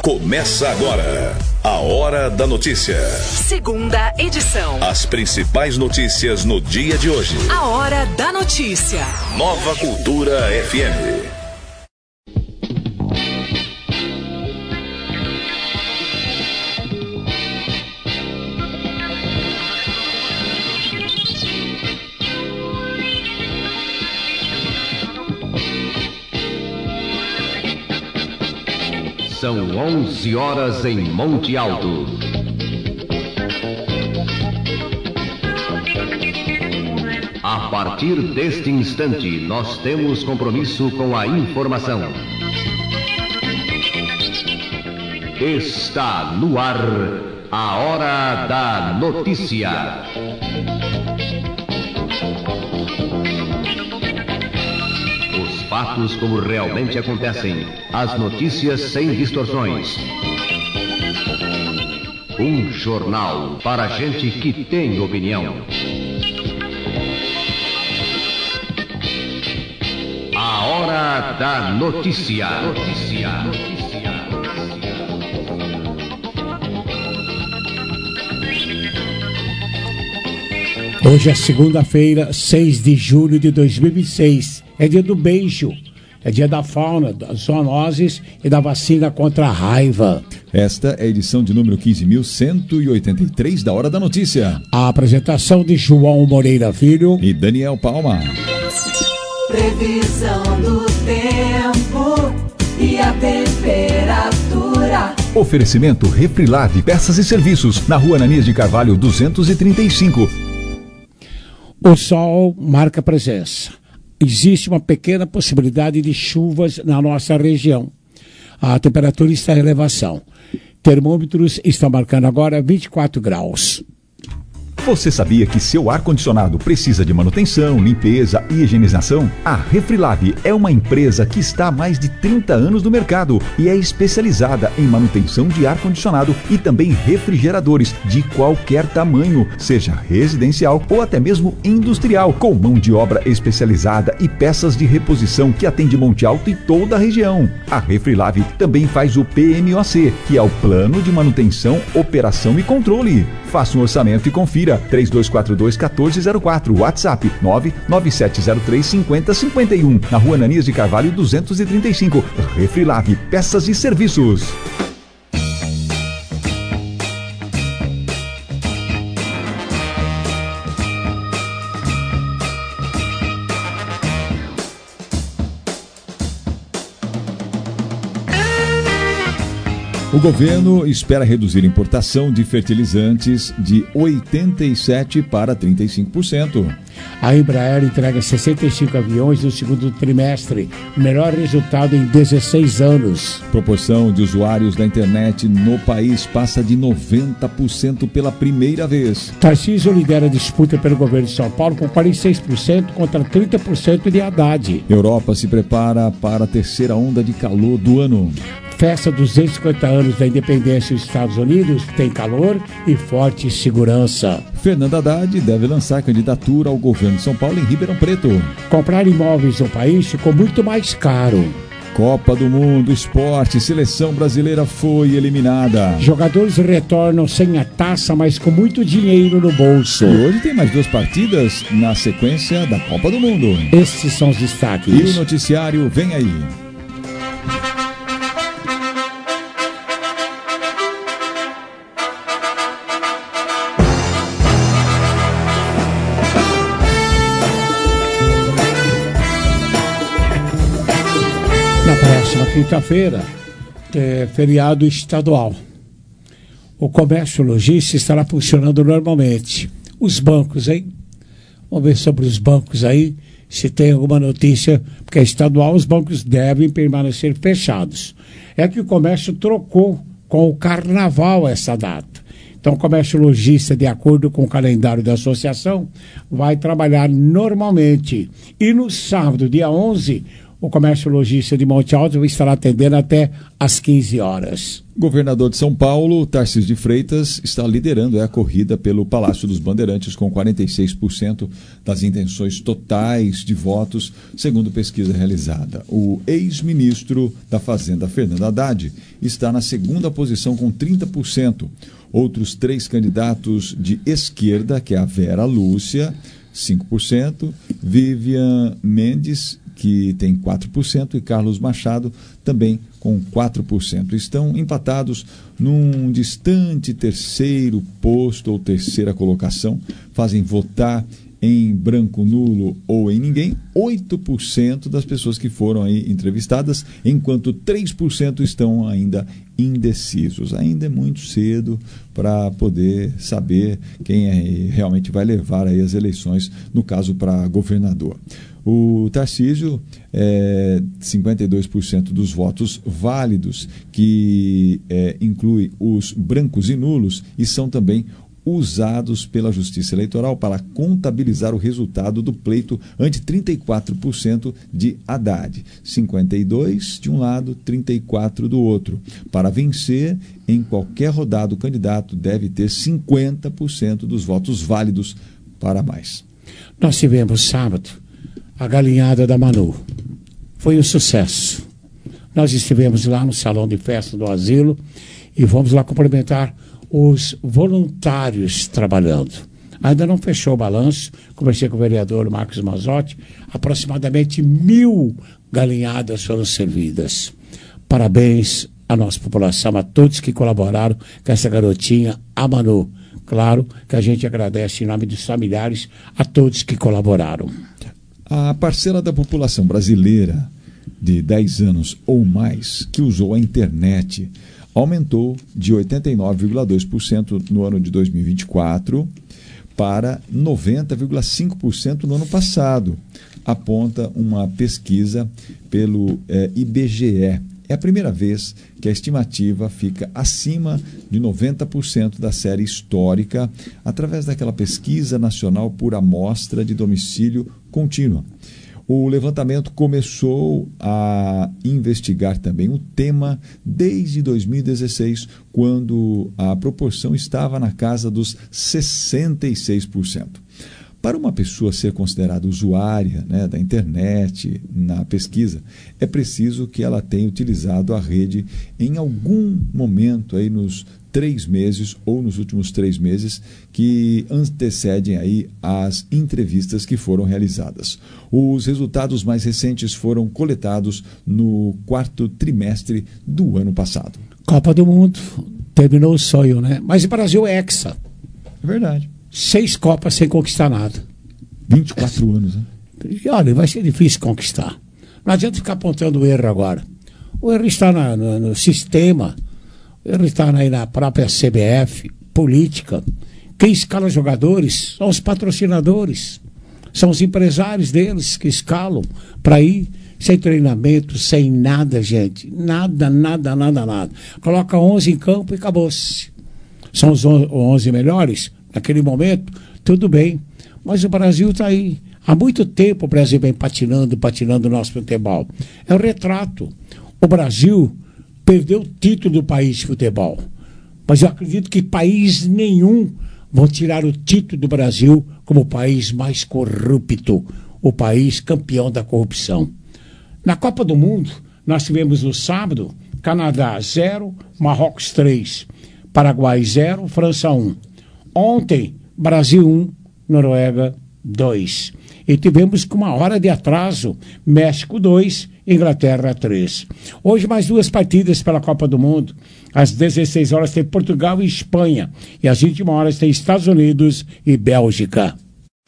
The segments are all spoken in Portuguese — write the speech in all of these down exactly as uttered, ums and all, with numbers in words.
Começa agora a Hora da Notícia. Segunda edição. As principais notícias no dia de hoje. A Hora da Notícia. Nova Cultura F M. São onze horas em Monte Alto. A partir deste instante, nós temos compromisso com a informação. Está no ar a Hora da Notícia. Fatos como realmente acontecem. As notícias sem distorções. Um jornal para gente que tem opinião. A Hora da Notícia. Notícia. Notícia. Hoje é segunda-feira, seis de julho de dois mil e seis. É dia do beijo, é dia da fauna, das zoonoses e da vacina contra a raiva. Esta é a edição de número quinze mil cento e oitenta e três da Hora da Notícia. A apresentação de João Moreira Filho e Daniel Palma. Previsão do tempo e a temperatura. Oferecimento Refrilave, peças e serviços, na Rua Ananias de Carvalho duzentos e trinta e cinco. O sol marca presença. Existe uma pequena possibilidade de chuvas na nossa região. A temperatura está em elevação. Termômetros estão marcando agora vinte e quatro graus. Você sabia que seu ar-condicionado precisa de manutenção, limpeza e higienização? A Refrilave é uma empresa que está há mais de trinta anos no mercado e é especializada em manutenção de ar-condicionado e também refrigeradores de qualquer tamanho, seja residencial ou até mesmo industrial, com mão de obra especializada e peças de reposição que atende Monte Alto e toda a região. A Refrilave também faz o P M O C, que é o Plano de Manutenção, Operação e Controle. Faça um orçamento e confira. três dois quatro dois, um quatro zero quatro, WhatsApp nove nove sete zero três cinco zero cinco um, na Rua Ananias de Carvalho duzentos e trinta e cinco. Refrilave, peças e serviços. O governo espera reduzir a importação de fertilizantes de oitenta e sete por cento para trinta e cinco por cento. A Embraer entrega sessenta e cinco aviões no segundo trimestre, melhor resultado em dezesseis anos. Proporção de usuários da internet no país passa de noventa por cento pela primeira vez. Tarcísio lidera a disputa pelo governo de São Paulo com quarenta e seis por cento contra trinta por cento de Haddad. Europa se prepara para a terceira onda de calor do ano. Festa duzentos e cinquenta anos da independência dos Estados Unidos tem calor e forte segurança. Fernando Haddad deve lançar candidatura ao governo de São Paulo em Ribeirão Preto. Comprar imóveis no país ficou muito mais caro. Copa do Mundo, esporte, seleção brasileira foi eliminada. Jogadores retornam sem a taça, mas com muito dinheiro no bolso. E hoje tem mais duas partidas na sequência da Copa do Mundo. Esses são os destaques. E o noticiário vem aí. Na próxima quinta-feira, é feriado estadual. O comércio logístico estará funcionando normalmente. Os bancos, hein? Vamos ver sobre os bancos aí, se tem alguma notícia, porque é estadual, os bancos devem permanecer fechados. É que o comércio trocou com o carnaval essa data. Então, o comércio logístico, de acordo com o calendário da associação, vai trabalhar normalmente. E no sábado, dia onze, o comércio logístico de Monte Alto estará atendendo até às quinze horas. Governador de São Paulo, Tarcísio de Freitas, está liderando é, a corrida pelo Palácio dos Bandeirantes com quarenta e seis por cento das intenções totais de votos, segundo pesquisa realizada. O ex-ministro da Fazenda, Fernando Haddad, está na segunda posição com trinta por cento. Outros três candidatos de esquerda, que é a Vera Lúcia, cinco por cento, Vivian Mendes, que tem quatro por cento, e Carlos Machado, também com quatro por cento. Estão empatados num distante terceiro posto ou terceira colocação, fazem votar em branco, nulo ou em ninguém, oito por cento das pessoas que foram aí entrevistadas, enquanto três por cento estão ainda indecisos. Ainda é muito cedo para poder saber quem é, realmente vai levar aí as eleições, no caso para governador. O Tarcísio, é, cinquenta e dois por cento dos votos válidos, que é, inclui os brancos e nulos, e são também usados pela Justiça Eleitoral para contabilizar o resultado do pleito ante trinta e quatro por cento de Haddad. cinquenta e dois por cento de um lado, trinta e quatro por cento do outro. Para vencer, em qualquer rodada, o candidato deve ter cinquenta por cento dos votos válidos para mais. Nós tivemos sábado a galinhada da Manu. Foi um sucesso. Nós estivemos lá no salão de festa do asilo e vamos lá cumprimentar os voluntários trabalhando. Ainda não fechou o balanço, conversei com o vereador Marcos Mazzotti, aproximadamente mil galinhadas foram servidas. Parabéns à nossa população, a todos que colaboraram com essa garotinha, a Manu. Claro que a gente agradece em nome dos familiares a todos que colaboraram. A parcela da população brasileira de dez anos ou mais que usou a internet aumentou de oitenta e nove vírgula dois por cento no ano de dois mil e vinte e quatro para noventa vírgula cinco por cento no ano passado, aponta uma pesquisa pelo eh, I B G E. É a primeira vez que a estimativa fica acima de noventa por cento da série histórica, através daquela pesquisa nacional por amostra de domicílio contínua. O levantamento começou a investigar também o tema desde dois mil e dezesseis, quando a proporção estava na casa dos sessenta e seis por cento. Para uma pessoa ser considerada usuária, né, da internet na pesquisa, é preciso que ela tenha utilizado a rede em algum momento aí nos três meses ou nos últimos três meses que antecedem aí as entrevistas que foram realizadas. Os resultados mais recentes foram coletados no quarto trimestre do ano passado. Copa do Mundo, terminou o sonho, né? Mas o Brasil é hexa. É verdade. Seis Copas sem conquistar nada. vinte e quatro anos, né? E olha, vai ser difícil conquistar. Não adianta ficar apontando o erro agora. O erro está na, no, no sistema, o erro está aí na própria C B F, política. Quem escala jogadores são os patrocinadores, são os empresários deles que escalam para ir sem treinamento, sem nada, gente. Nada, nada, nada, nada. Coloca onze em campo e acabou-se. São os onze melhores? Naquele momento, tudo bem. Mas o Brasil está aí. Há muito tempo o Brasil vem patinando, patinando o nosso futebol. É o retrato. O Brasil perdeu o título do país de futebol. Mas eu acredito que país nenhum vão tirar o título do Brasil como o país mais corrupto, o país campeão da corrupção. Na Copa do Mundo, nós tivemos no sábado, Canadá zero, Marrocos três, Paraguai zero, França um. Ontem, Brasil um, Noruega dois. E tivemos com uma hora de atraso, México dois, Inglaterra três. Hoje mais duas partidas pela Copa do Mundo. Às dezesseis horas tem Portugal e Espanha. E às vinte e uma horas tem Estados Unidos e Bélgica.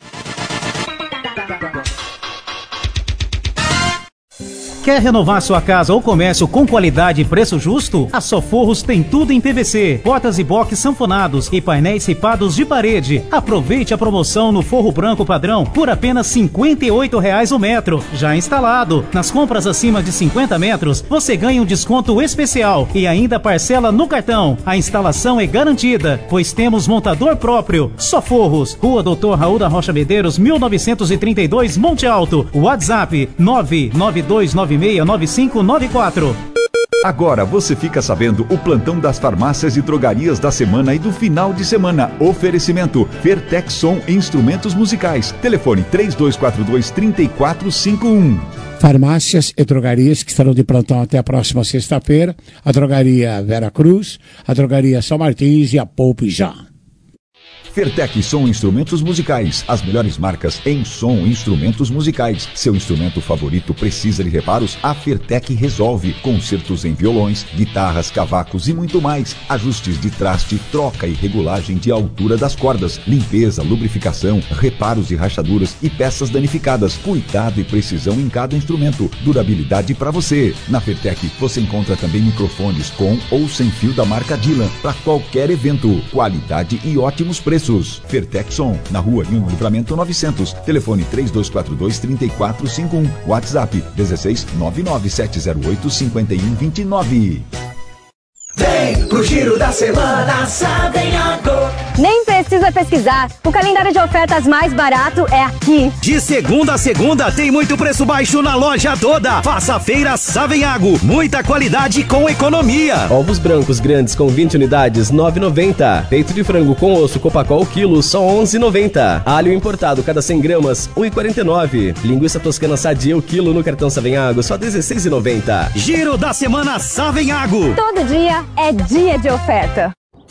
Quer renovar sua casa ou comércio com qualidade e preço justo? A Soforros tem tudo em P V C, portas e box sanfonados e painéis ripados de parede. Aproveite a promoção no forro branco padrão por apenas cinquenta e oito reais o metro, já instalado. Nas compras acima de cinquenta metros, você ganha um desconto especial e ainda parcela no cartão. A instalação é garantida, pois temos montador próprio. Soforros, Rua doutor Raul da Rocha Medeiros, mil novecentos e trinta e dois, Monte Alto. WhatsApp nove nove dois nove seis nove cinco nove quatro. Agora você fica sabendo o plantão das farmácias e drogarias da semana e do final de semana. Oferecimento Fertec Som Instrumentos Musicais. Telefone três dois quatro dois, três quatro cinco um. Farmácias e drogarias que estarão de plantão até a próxima sexta-feira. A drogaria Vera Cruz, a drogaria São Martins e a Poupe Já. Fertec Som Instrumentos Musicais. As melhores marcas em som instrumentos musicais. Seu instrumento favorito precisa de reparos? A Fertec resolve. Concertos em violões, guitarras, cavacos e muito mais. Ajustes de traste, troca e regulagem de altura das cordas. Limpeza, lubrificação, reparos de rachaduras e peças danificadas. Cuidado e precisão em cada instrumento. Durabilidade para você. Na Fertec você encontra também microfones com ou sem fio da marca Dylan para qualquer evento. Qualidade e ótimos preços. Fertec Som, na rua Nilo Livramento novecentos. Telefone três dois quatro dois, três quatro cinco um. WhatsApp dezesseis, nove nove sete zero oito, cinco um dois nove. Vem pro Giro da Semana Savenhago. Nem precisa pesquisar, o calendário de ofertas mais barato é aqui. De segunda a segunda tem muito preço baixo na loja toda. Faça a feira Savenhago, muita qualidade com economia. Ovos brancos grandes com vinte unidades, nove reais e noventa centavos. Peito de frango com osso Copacol quilo, só onze reais e noventa centavos. Alho importado cada cem gramas, um real e quarenta e nove centavos. Linguiça toscana sadia o quilo no cartão Savenhago, só dezesseis reais e noventa centavos. Giro da Semana Savenhago. Todo dia é dia de oferta.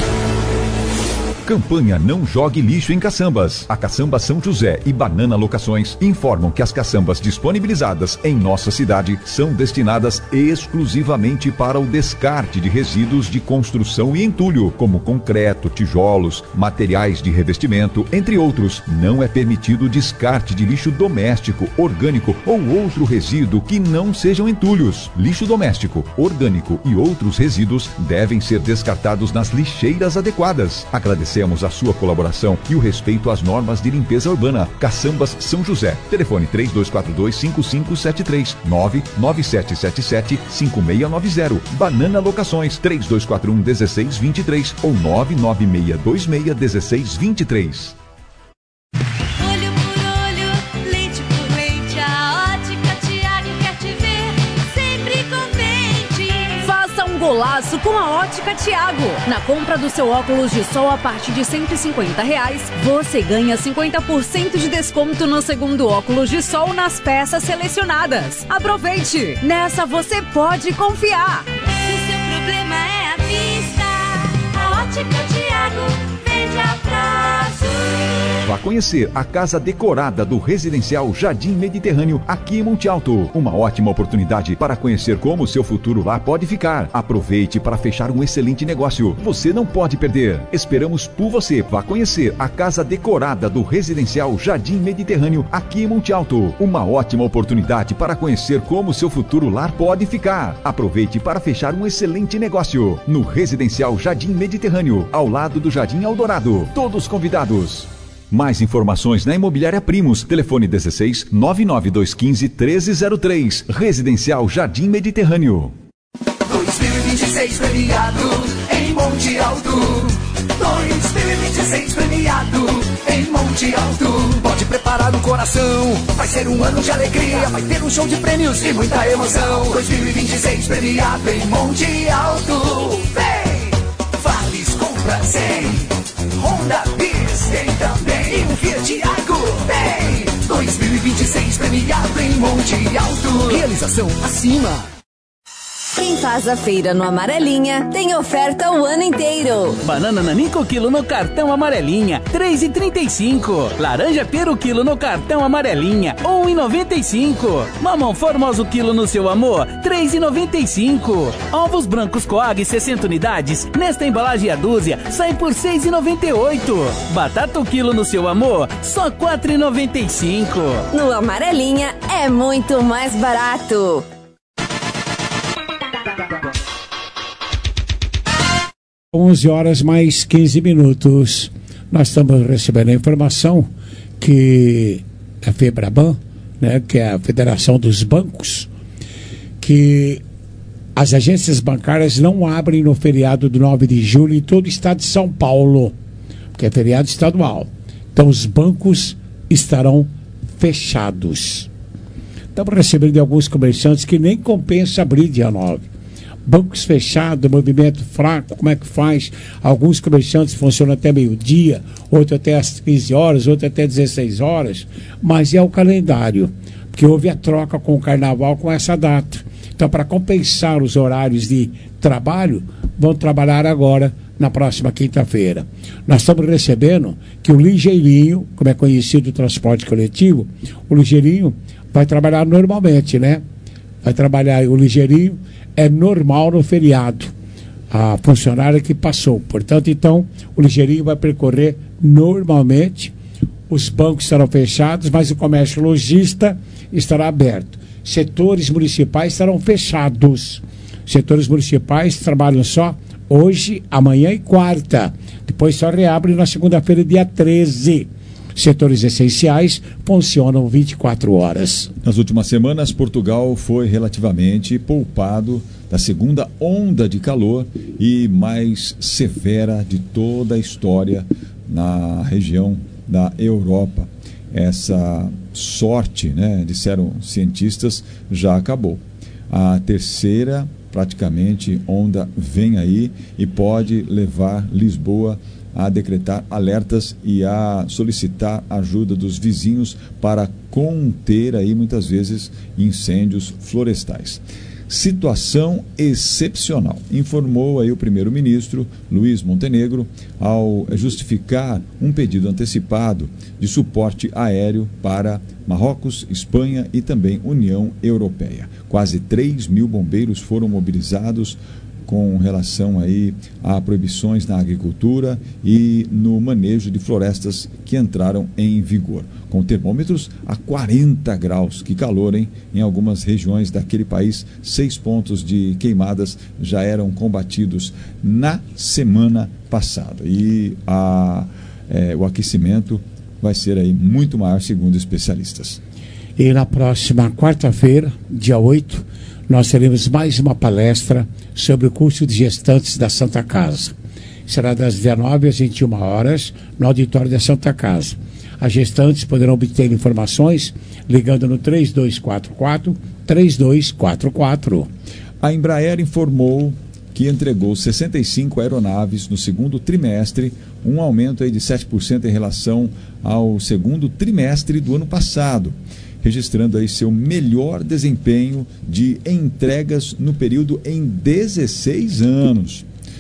Campanha Não Jogue Lixo em Caçambas. A Caçamba São José e Banana Locações informam que as caçambas disponibilizadas em nossa cidade são destinadas exclusivamente para o descarte de resíduos de construção e entulho, como concreto, tijolos, materiais de revestimento, entre outros. Não é permitido o descarte de lixo doméstico, orgânico ou outro resíduo que não sejam entulhos. Lixo doméstico, orgânico e outros resíduos devem ser descartados nas lixeiras adequadas. Agradecemos a sua colaboração e o respeito às normas de limpeza urbana. Caçambas São José. Telefone três dois quatro dois, cinco cinco sete três, nove nove sete sete sete, cinco seis nove zero. Banana Locações três dois quatro um, um seis dois três ou nove nove seis dois seis, um seis dois três. Olho por olho, leite por leite, a Ótica Tiago quer te ver sempre contente. Faça um golaço com a Ótica Tiago. Na compra do seu óculos de sol a partir de cento e cinquenta reais, você ganha cinquenta por cento de desconto no segundo óculos de sol nas peças selecionadas. Aproveite! Nessa você pode confiar. Se o seu problema é a vista, a Ótica Tiago vende a prazo. Vá conhecer a casa decorada do Residencial Jardim Mediterrâneo, aqui em Monte Alto. Uma ótima oportunidade para conhecer como o seu futuro lá pode ficar. Aproveite para fechar um excelente negócio. Você não pode perder. Esperamos por você. Vá conhecer a casa decorada do Residencial Jardim Mediterrâneo, aqui em Monte Alto. Uma ótima oportunidade para conhecer como o seu futuro lar pode ficar. Aproveite para fechar um excelente negócio. No Residencial Jardim Mediterrâneo, ao lado do Jardim Eldorado. Todos convidados. Mais informações na Imobiliária Primos. Telefone dezesseis, nove nove dois um cinco, um três zero três. Residencial Jardim Mediterrâneo. dois mil e vinte e seis premiado em Monte Alto. dois mil e vinte e seis premiado em Monte Alto. Pode preparar o coração, vai ser um ano de alegria. Vai ter um show de prêmios e muita emoção. dois mil e vinte e seis premiado em Monte Alto. Vem! Vales compra cem. Honda Bis tem também um Fiat Argo. Vem! dois mil e vinte e seis premiado em Monte Alto. Realização acima. Quem faz a feira no Amarelinha tem oferta o ano inteiro. Banana Nanico quilo no cartão Amarelinha, três reais e trinta e cinco. Laranja pera o quilo no cartão Amarelinha, um real e noventa e cinco. Mamão formoso quilo no seu amor, três reais e noventa e cinco. Ovos brancos Coag sessenta unidades, nesta embalagem a dúzia, sai por seis reais e noventa e oito. Batata o quilo no seu amor, só quatro reais e noventa e cinco. No Amarelinha é muito mais barato. onze horas mais quinze minutos. Nós estamos recebendo a informação que a FEBRABAN, né, que é a Federação dos Bancos, que as agências bancárias não abrem no feriado do nove de julho em todo o estado de São Paulo, porque é feriado estadual. Então os bancos estarão fechados. Estamos recebendo de alguns comerciantes que nem compensa abrir dia nove. bancos fechados, movimento fraco, como é que faz? Alguns comerciantes funcionam até meio-dia, outros até às quinze horas, outros até dezesseis horas, mas é o calendário, porque houve a troca com o carnaval com essa data. Então, para compensar os horários de trabalho, vão trabalhar agora, na próxima quinta-feira. Nós estamos recebendo que o Ligeirinho, como é conhecido o transporte coletivo, o Ligeirinho vai trabalhar normalmente, né? Vai trabalhar, o Ligeirinho é normal no feriado. A funcionária que passou. Portanto, então, o Ligeirinho vai percorrer normalmente, os bancos estarão fechados, mas o comércio lojista estará aberto. Setores municipais estarão fechados. Setores municipais trabalham só hoje, amanhã e quarta. Depois só reabre na segunda-feira, dia treze. Setores essenciais funcionam vinte e quatro horas. Nas últimas semanas, Portugal foi relativamente poupado da segunda onda de calor e mais severa de toda a história na região da Europa. Essa sorte, né, disseram cientistas, já acabou. A terceira praticamente onda vem aí e pode levar Lisboa a decretar alertas e a solicitar ajuda dos vizinhos para conter aí muitas vezes incêndios florestais. Situação excepcional, informou aí o primeiro-ministro Luís Montenegro ao justificar um pedido antecipado de suporte aéreo para Marrocos, Espanha e também União Europeia. Quase três mil bombeiros foram mobilizados com relação aí a proibições na agricultura e no manejo de florestas que entraram em vigor, com termômetros a quarenta graus. Que calor, hein? Em algumas regiões daquele país, seis pontos de queimadas já eram combatidos na semana passada. E a, é, o aquecimento vai ser aí muito maior, segundo especialistas. E na próxima quarta-feira, dia oito, nós teremos mais uma palestra sobre o curso de gestantes da Santa Casa. Será das dezenove às vinte e uma horas no auditório da Santa Casa. As gestantes poderão obter informações ligando no três dois quatro quatro, três dois quatro quatro. A Embraer informou que entregou sessenta e cinco aeronaves no segundo trimestre, um aumento aí de sete por cento em relação ao segundo trimestre do ano passado, registrando aí seu melhor desempenho de entregas no período em dezesseis anos.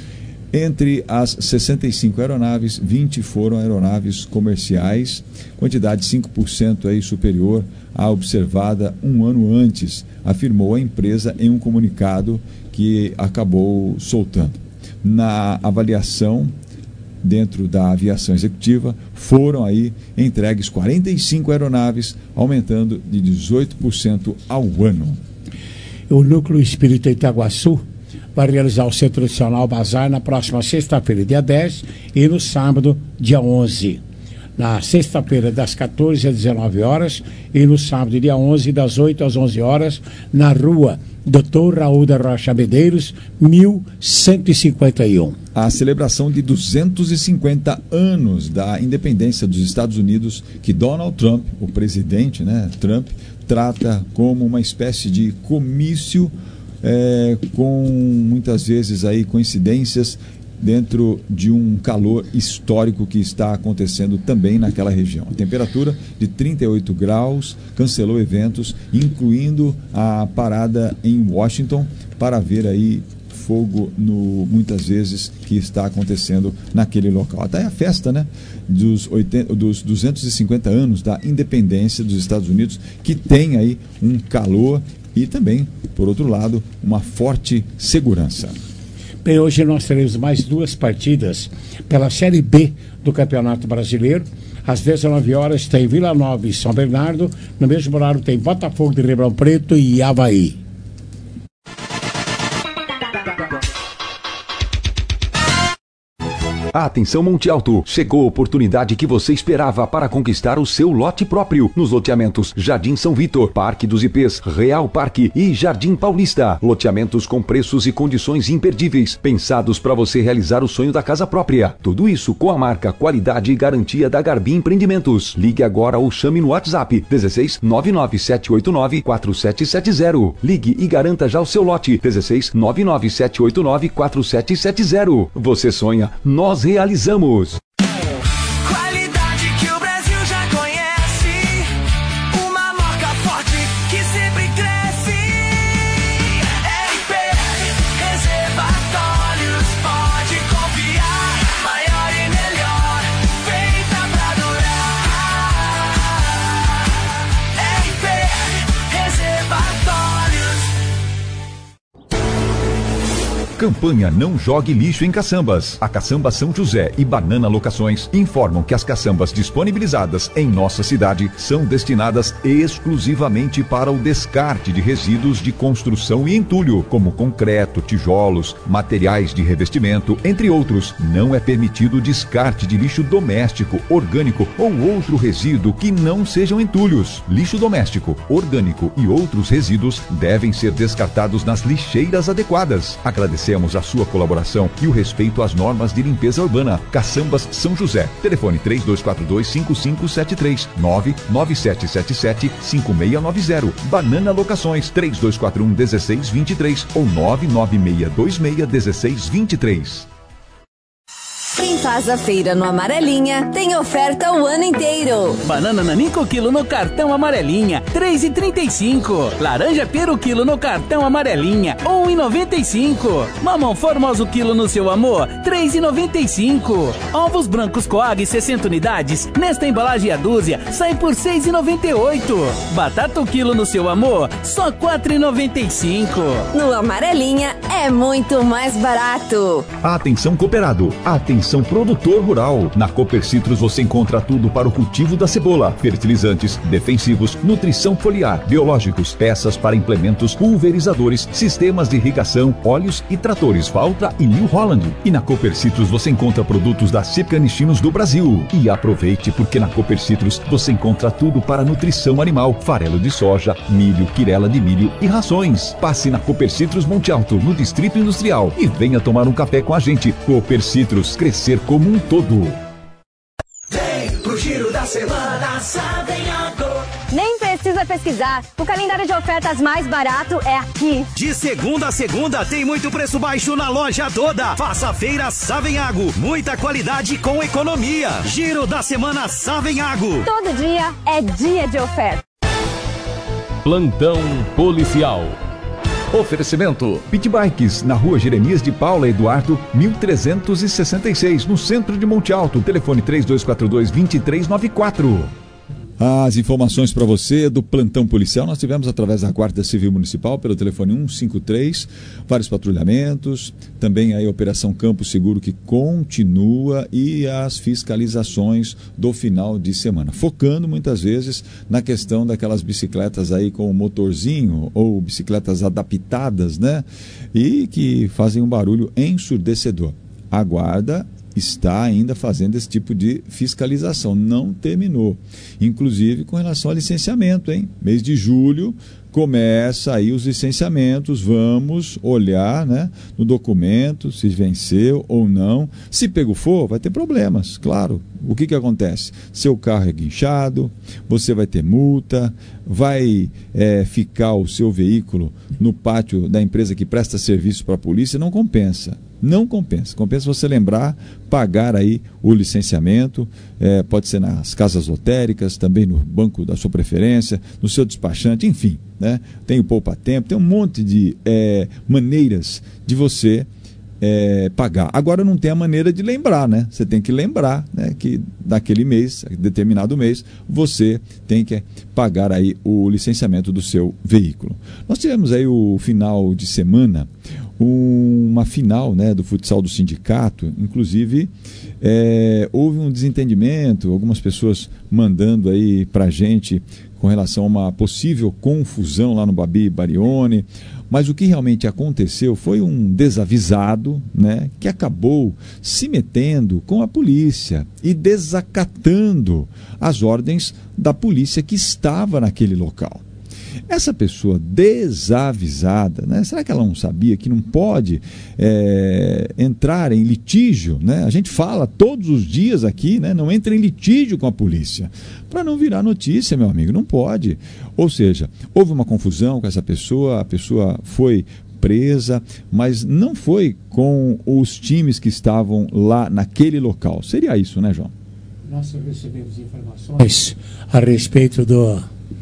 Entre as sessenta e cinco aeronaves, vinte foram aeronaves comerciais, quantidade cinco por cento aí superior à observada um ano antes, afirmou a empresa em um comunicado que acabou soltando. Na avaliação dentro da aviação executiva, foram aí entregues quarenta e cinco aeronaves, aumentando de dezoito por cento ao ano. O Núcleo Espírita Itaguaçu vai realizar o seu tradicional bazar na próxima sexta-feira, dia dez, e no sábado, dia onze. Na sexta-feira, das quatorze às dezenove horas, e no sábado, dia onze, das oito às onze horas, na rua doutor Raul da Rocha Medeiros, mil cento e cinquenta e um. A celebração de duzentos e cinquenta anos da independência dos Estados Unidos, que Donald Trump, o presidente, né, Trump, trata como uma espécie de comício, é, com muitas vezes aí coincidências dentro de um calor histórico que está acontecendo também naquela região. A temperatura de trinta e oito graus cancelou eventos, incluindo a parada em Washington para ver aí fogo no, muitas vezes que está acontecendo naquele local. Até a festa, né, dos, oitenta, dos duzentos e cinquenta anos da independência dos Estados Unidos, que tem aí um calor e também, por outro lado, uma forte segurança. Bem, hoje nós teremos mais duas partidas pela Série B do Campeonato Brasileiro. Às dezenove horas tem Vila Nova e São Bernardo. No mesmo horário tem Botafogo de Ribeirão Preto e Avaí. Atenção Monte Alto, chegou a oportunidade que você esperava para conquistar o seu lote próprio nos loteamentos Jardim São Vitor, Parque dos Ipês, Real Parque e Jardim Paulista. Loteamentos com preços e condições imperdíveis, pensados para você realizar o sonho da casa própria. Tudo isso com a marca, qualidade e garantia da Garbi Empreendimentos. Ligue agora ou chame no WhatsApp dezesseis nove nove sete oito nove quatro sete sete zero. Ligue e garanta já o seu lote dezesseis nove nove sete oito nove quatro sete sete zero. Você sonha, nós realizamos. Qualidade que o Brasil já conhece, uma marca forte que sempre cresce. R P Reservatórios, pode confiar, maior e melhor, feita pra durar. R P Reservatórios. Campanha Não Jogue Lixo em Caçambas. A Caçamba São José e Banana Locações informam que as caçambas disponibilizadas em nossa cidade são destinadas exclusivamente para o descarte de resíduos de construção e entulho, como concreto, tijolos, materiais de revestimento, entre outros. Não é permitido o descarte de lixo doméstico, orgânico ou outro resíduo que não sejam entulhos. Lixo doméstico, orgânico e outros resíduos devem ser descartados nas lixeiras adequadas. Agradecemos a sua colaboração e o respeito às normas de limpeza urbana. Caçambas São José. Telefone três dois quatro dois cinco cinco sete três, nove nove sete sete sete cinco seis nove zero. Banana Locações três dois quatro um um seis dois três ou nove nove seis dois seis um seis dois três. Quem faz a feira no Amarelinha tem oferta o ano inteiro. Banana Nanico quilo no cartão Amarelinha, três e trinta e cinco. Laranja Pera quilo no cartão Amarelinha, um e noventa e cinco. Mamão Formoso quilo no seu amor, três e noventa e cinco. Ovos brancos Coag sessenta unidades, nesta embalagem a dúzia, sai por seis e noventa e oito. Batata o quilo no seu amor, só quatro e noventa e cinco. No Amarelinha é muito mais barato. Atenção cooperado, atenção produtor rural. Na Cooper Citrus você encontra tudo para o cultivo da cebola: fertilizantes, defensivos, nutrição foliar, biológicos, peças para implementos, pulverizadores, sistemas de irrigação, óleos e tratores Valtra e New Holland. E na Cooper Citrus você encontra produtos da Cipcanichinos do Brasil. E aproveite, porque na Cooper Citrus você encontra tudo para nutrição animal: farelo de soja, milho, quirela de milho e rações. Passe na Cooper Citrus Monte Alto, no Distrito Industrial, e venha tomar um café com a gente. Cooper Citrus, crescer como um todo. Vem pro giro da semana, Savenhago. Nem precisa pesquisar. O calendário de ofertas mais barato é aqui. De segunda a segunda tem muito preço baixo na loja toda. Faça a feira Savenhago. Muita qualidade com economia. Giro da semana Savenhago. Todo dia é dia de oferta. Plantão Policial. Oferecimento Pit Bikes, na rua Jeremias de Paula Eduardo, mil trezentos e sessenta e seis, no centro de Monte Alto. Telefone três dois quatro dois, dois três nove quatro. As informações para você do plantão policial nós tivemos através da Guarda Civil Municipal pelo telefone um cinco três, vários patrulhamentos, também a Operação Campo Seguro que continua e as fiscalizações do final de semana, focando muitas vezes na questão daquelas bicicletas aí com o motorzinho ou bicicletas adaptadas, né? E que fazem um barulho ensurdecedor. A Guarda está ainda fazendo esse tipo de fiscalização, não terminou. Inclusive com relação ao licenciamento, hein? Mês de julho começa aí os licenciamentos, vamos olhar, né, no documento se venceu ou não. Se pego for, vai ter problemas, claro. O que que acontece? Seu carro é guinchado, você vai ter multa, vai é, ficar o seu veículo no pátio da empresa que presta serviço para a polícia, não compensa. Não compensa. Compensa você lembrar, pagar aí o licenciamento, é, pode ser nas casas lotéricas, também no banco da sua preferência, no seu despachante, enfim, né? Tem o poupa-tempo, tem um monte de é, maneiras de você é, pagar. Agora não tem a maneira de lembrar, né? Você tem que lembrar, né, que naquele mês, determinado mês, você tem que pagar aí o licenciamento do seu veículo. Nós tivemos aí o final de semana, uma final, né, do futsal do sindicato, inclusive é, houve um desentendimento, algumas pessoas mandando aí pra gente com relação a uma possível confusão lá no Babi Barione, mas o que realmente aconteceu foi um desavisado, né, que acabou se metendo com a polícia e desacatando as ordens da polícia que estava naquele local. Essa pessoa desavisada, né, será que ela não sabia que não pode é, entrar em litígio? Né? A gente fala todos os dias aqui, né, não entra em litígio com a polícia, para não virar notícia, meu amigo, não pode. Ou seja, houve uma confusão com essa pessoa, a pessoa foi presa, mas não foi com os times que estavam lá naquele local. Seria isso, né, João? Nós recebemos informações a respeito do...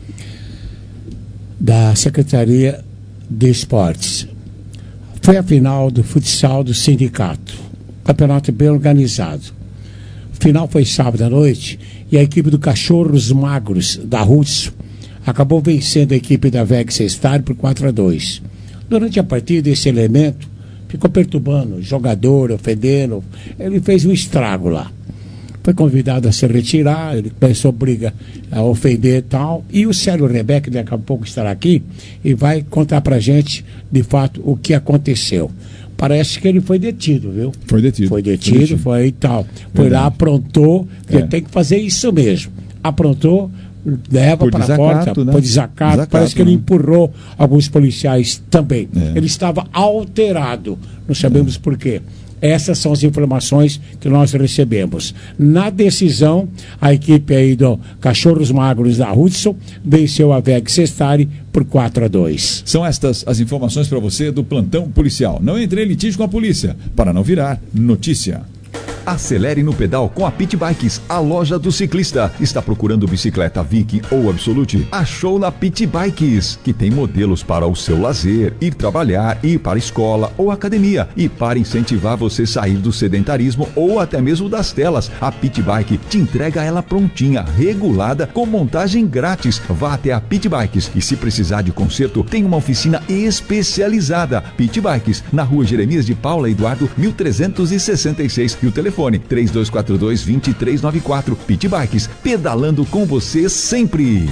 da Secretaria de Esportes. Foi a final do futsal do sindicato. Campeonato bem organizado. O final foi sábado à noite e a equipe do Cachorros Magros da Russo acabou vencendo a equipe da V E G Sestar por quatro a dois. Durante a partida, esse elemento ficou perturbando o jogador, ofendendo. Ele fez um estrago lá. Foi convidado a se retirar, ele começou a briga, a ofender e tal. E o Célio Rebeck, daqui a pouco, estará aqui e vai contar pra gente, de fato, o que aconteceu. Parece que ele foi detido, viu? Foi detido. Foi detido, foi, detido. foi e tal. Foi Verdade. lá, aprontou, porque é. tem que fazer isso mesmo. Aprontou, leva para a porta, né? Por desacato. desacato. Parece que ele empurrou alguns policiais também. É. Ele estava alterado, não sabemos é. por quê. Essas são as informações que nós recebemos. Na decisão, a equipe aí do Cachorros Magros da Hudson venceu a V E G Sestari por quatro a dois. São estas as informações para você do plantão policial. Não entre em litígio com a polícia, para não virar notícia. Acelere no pedal com a Pit Bikes, a loja do ciclista. Está procurando bicicleta Viking ou Absolute? Achou na Pit Bikes, que tem modelos para o seu lazer, ir trabalhar, ir para a escola ou academia. E para incentivar você a sair do sedentarismo ou até mesmo das telas, a Pit Bike te entrega ela prontinha, regulada, com montagem grátis. Vá até a Pit Bikes e se precisar de conserto, tem uma oficina especializada. Pit Bikes, na rua Jeremias de Paula Eduardo, mil trezentos e sessenta e seis. E o telefone três dois quatro dois, dois três nove quatro. Pit Bikes, pedalando com você sempre.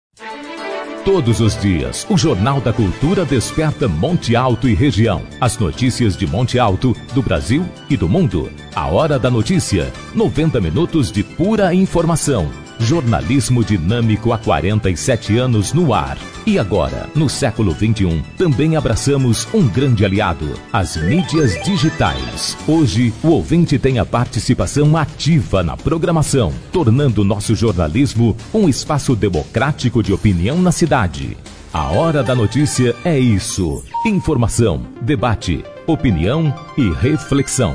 Todos os dias, o Jornal da Cultura desperta Monte Alto e região. As notícias de Monte Alto, do Brasil e do mundo. A Hora da Notícia. noventa minutos de pura informação. Jornalismo dinâmico há quarenta e sete anos no ar. E agora, no século vinte e um, também abraçamos um grande aliado, as mídias digitais. Hoje, o ouvinte tem a participação ativa na programação, tornando nosso jornalismo um espaço democrático de opinião na cidade. A Hora da Notícia é isso: informação, debate, opinião e reflexão.